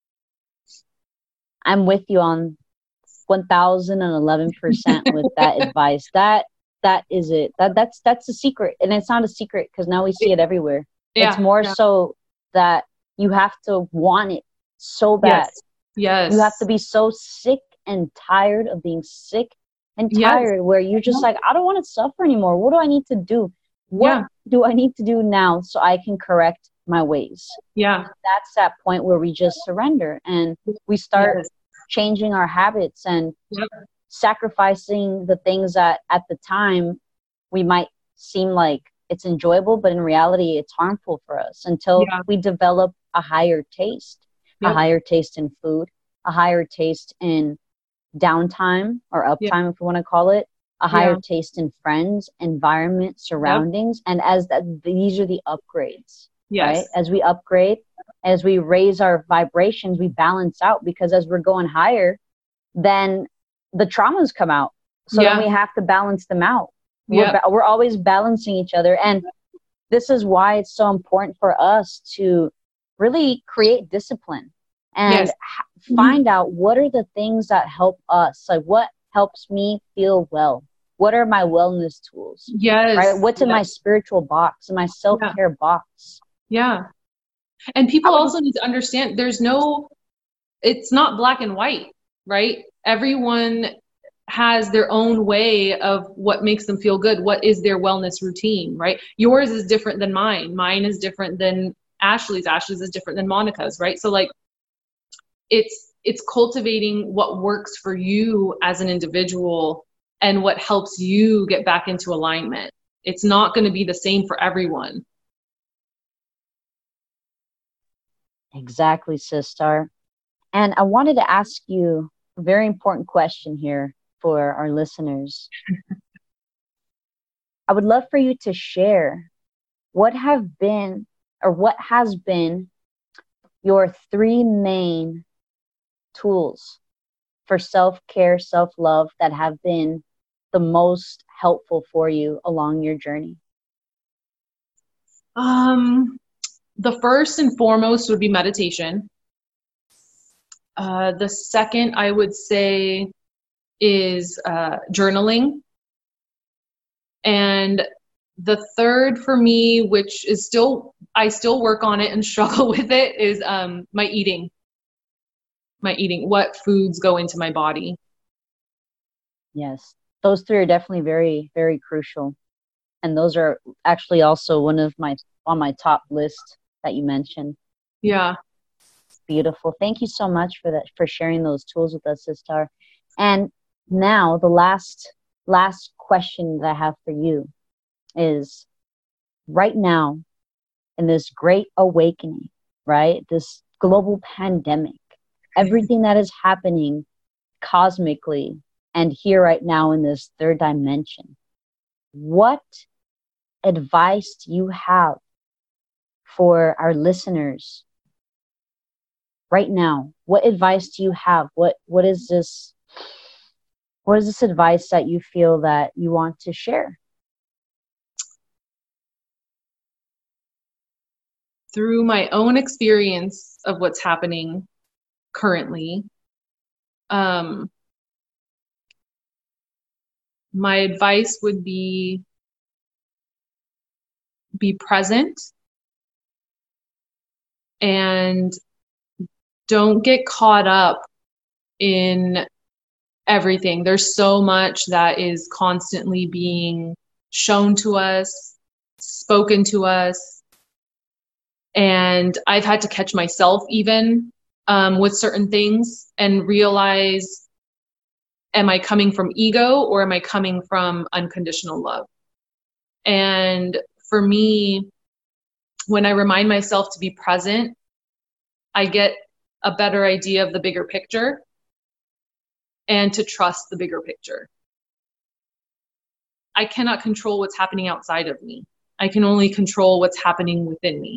I'm with you on one thousand eleven percent with that advice. That that is it. That that's that's the secret, and it's not a secret because now we see it everywhere. Yeah, it's more yeah. so that you have to want it so bad. Yes. Yes. You have to be so sick and tired of being sick and tired, yes. where you're just like, I don't want to suffer anymore. What do I need to do? What yeah. do I need to do now so I can correct my ways? Yeah. That's that point where we just surrender and we start yes. changing our habits and yep. sacrificing the things that at the time we might seem like it's enjoyable, but in reality it's harmful for us, until yeah. we develop a higher taste. Yep. A higher taste in food, a higher taste in downtime or uptime, yep. if you want to call it, a higher yeah. taste in friends, environment, surroundings. Yep. And as that, these are the upgrades, yes. right? As we upgrade, as we raise our vibrations, we balance out, because as we're going higher, then the traumas come out. So yeah. then we have to balance them out. Yep. We're, we're always balancing each other. And this is why it's so important for us to really create discipline and yes. ha- find out what are the things that help us. Like, what helps me feel well? What are my wellness tools? Yes. Right? What's yes. in my spiritual box, in my self-care yeah. box? Yeah. And people would, also need to understand there's no, it's not black and white, right? Everyone has their own way of what makes them feel good. What is their wellness routine, right? Yours is different than mine. Mine is different than Ashley's. Ashley's is different than Monica's, right? So like, it's it's cultivating what works for you as an individual and what helps you get back into alignment. It's not going to be the same for everyone. Exactly, sister. And I wanted to ask you a very important question here for our listeners. I would love for you to share what have been or what has been your three main tools for self-care, self-love that have been the most helpful for you along your journey. Um, the first and foremost would be meditation. Uh, the second I would say is uh, journaling. And the third for me, which is still, I still work on it and struggle with it, is um, my eating. My eating, what foods go into my body. Yes, those three are definitely very, very crucial. And those are actually also one of my, on my top list that you mentioned. Yeah. Beautiful. Thank you so much for that, for sharing those tools with us, Sistar. And now the last, last question that I have for you is, right now in this great awakening, right? This global pandemic, everything that is happening cosmically and here right now in this third dimension, what advice do you have for our listeners right now? What advice do you have? What what is this What is this advice that you feel that you want to share? Through my own experience of what's happening currently, um, my advice would be be present and don't get caught up in everything. There's so much that is constantly being shown to us, spoken to us. And I've had to catch myself even um, with certain things and realize, am I coming from ego or am I coming from unconditional love? And for me, when I remind myself to be present, I get a better idea of the bigger picture and to trust the bigger picture. I cannot control what's happening outside of me. I can only control what's happening within me.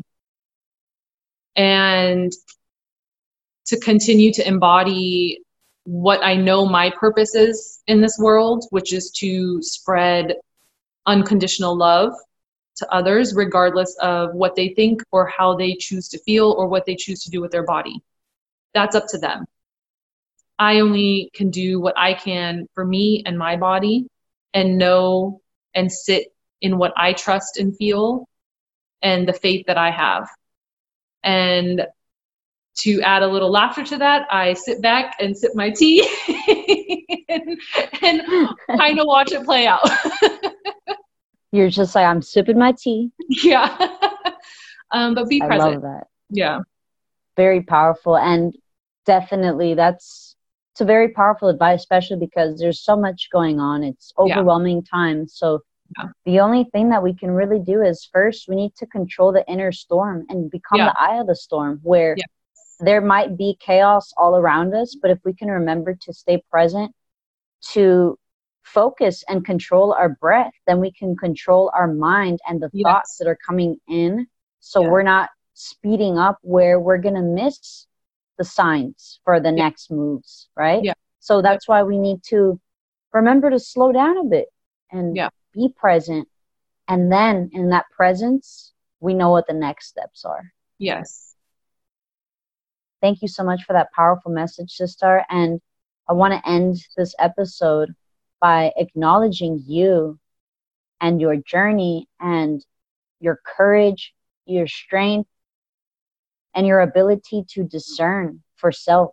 And to continue to embody what I know my purpose is in this world, which is to spread unconditional love to others, regardless of what they think or how they choose to feel or what they choose to do with their body. That's up to them. I only can do what I can for me and my body and know and sit in what I trust and feel and the faith that I have. And to add a little laughter to that, I sit back and sip my tea and, and kind of watch it play out. You're just like, I'm sipping my tea. Yeah. um, but be present. I love that. Yeah. Very powerful. And definitely that's, it's a very powerful advice, especially because there's so much going on. It's overwhelming yeah. time. So yeah. the only thing that we can really do is first, we need to control the inner storm and become yeah. the eye of the storm where yeah. there might be chaos all around us. But if we can remember to stay present, to focus and control our breath, then we can control our mind and the yes. thoughts that are coming in. So yeah. we're not speeding up where we're going to miss the signs for the yeah. next moves, right? Yeah. So that's why we need to remember to slow down a bit and yeah. be present. And then in that presence, we know what the next steps are. Yes. Thank you so much for that powerful message, sister. And I want to end this episode by acknowledging you and your journey and your courage, your strength, and your ability to discern for self.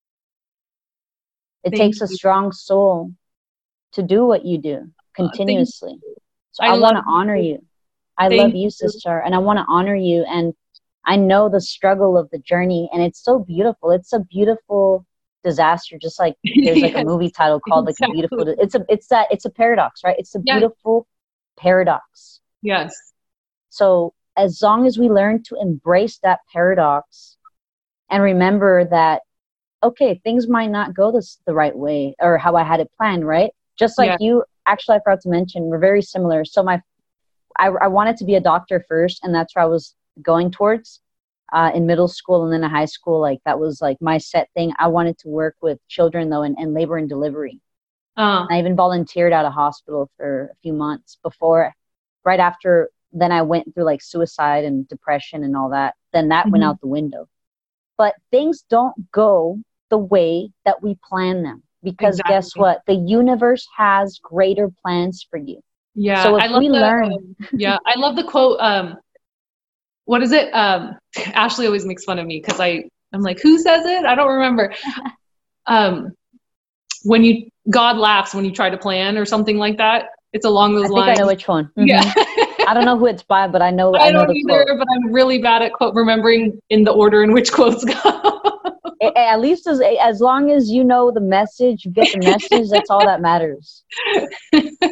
It Thank takes you. a strong soul to do what you do continuously. Uh, so I, I want to honor you. I Thank love you, sister, and I want to honor you. And I know the struggle of the journey, and it's so beautiful. It's a beautiful disaster, just like there's like yes, a movie title called exactly. like a beautiful it's a it's that it's a paradox, right? It's a yes. beautiful paradox. Yes. So as long as we learn to embrace that paradox and remember that, okay, things might not go this the right way or how I had it planned, right? Just like yes. you, actually I forgot to mention, we're very similar. So my I, I wanted to be a doctor first, and that's where I was going towards. Uh, in middle school and then in high school, like that was like my set thing. I wanted to work with children though, and, and labor and delivery. Uh, I even volunteered at a hospital for a few months before, right after, then I went through like suicide and depression and all that. Then that mm-hmm. went out the window. But things don't go the way that we plan them, because exactly. guess what? The universe has greater plans for you. Yeah. So if I love we the, learn, um, yeah, I love the quote, um, what is it? Um, Ashley always makes fun of me because I, I'm like, who says it? I don't remember. Um, when you, God laughs when you try to plan or something like that. It's along those I think lines. I know which one. Mm-hmm. Yeah. I don't know who it's by, but I know, I, I know don't the either, quote. But I'm really bad at quote remembering in the order in which quotes go. At least as, as long as you know the message, you get the message, that's all that matters. But,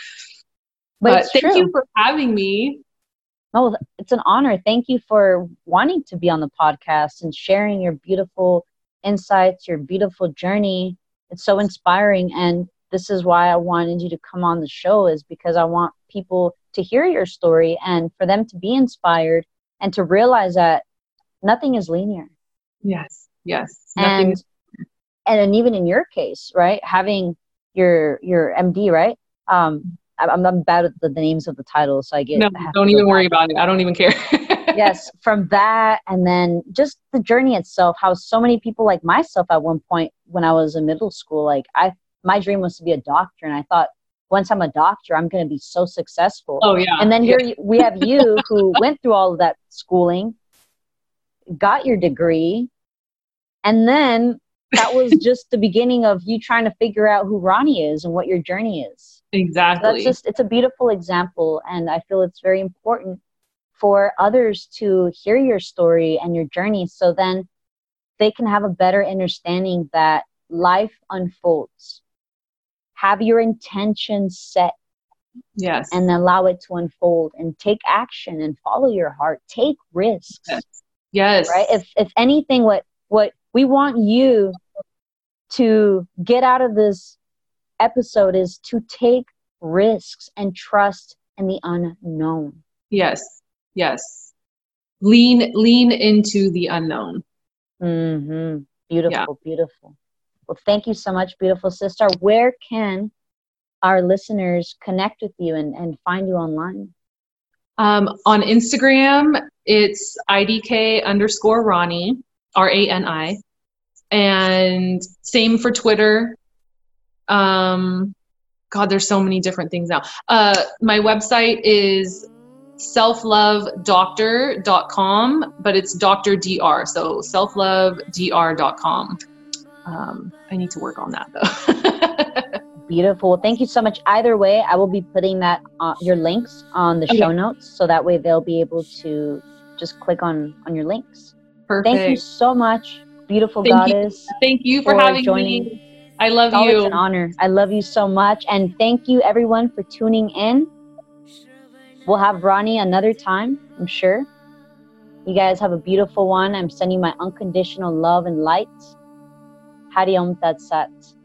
but it's thank true. you for having me. Oh, it's an honor. Thank you for wanting to be on the podcast and sharing your beautiful insights, your beautiful journey. It's so inspiring. And this is why I wanted you to come on the show, is because I want people to hear your story and for them to be inspired and to realize that nothing is linear. Yes. Yes. And, and, and even in your case, right, having your your M D, right? Um, I'm I'm bad at the, the names of the titles, so I get. No, I have don't to go even worry back. about it. I don't even care. Yes, from that, and then just the journey itself. How so many people like myself at one point when I was in middle school, like I, my dream was to be a doctor, and I thought once I'm a doctor, I'm going to be so successful. Oh yeah. And then yeah. here you- we have you who went through all of that schooling, got your degree, and then that was just the beginning of you trying to figure out who Ronnie is and what your journey is. Exactly. So that's just, it's a beautiful example. And I feel it's very important for others to hear your story and your journey, so then they can have a better understanding that life unfolds. Have your intentions set. Yes. And allow it to unfold, and take action and follow your heart. Take risks. Yes. Yes. Right? If if anything, what what we want you to get out of this episode is to take risks and trust in the unknown. Yes. Yes. Lean lean into the unknown. Mm-hmm. Beautiful, Yeah. beautiful. Well, thank you so much, beautiful sister. Where can our listeners connect with you and, and find you online? Um, on Instagram, it's I D K underscore Ronnie, R A N I. And same for Twitter. Um, God, there's so many different things now. Uh, my website is self love doctor dot com, but it's Doctor D R, so self love D R dot com. Um, I need to work on that though. Beautiful. Thank you so much. Either way, I will be putting that uh, your links on the Okay. show notes, so that way they'll be able to just click on on your links. Perfect. Thank you so much, beautiful Thank goddess. You. Thank you for, for having joining. me. I love it's you. It's an honor. I love you so much, and thank you everyone for tuning in. We'll have Ronnie another time, I'm sure. You guys have a beautiful one. I'm sending my unconditional love and light. Hari Om Tat Sat.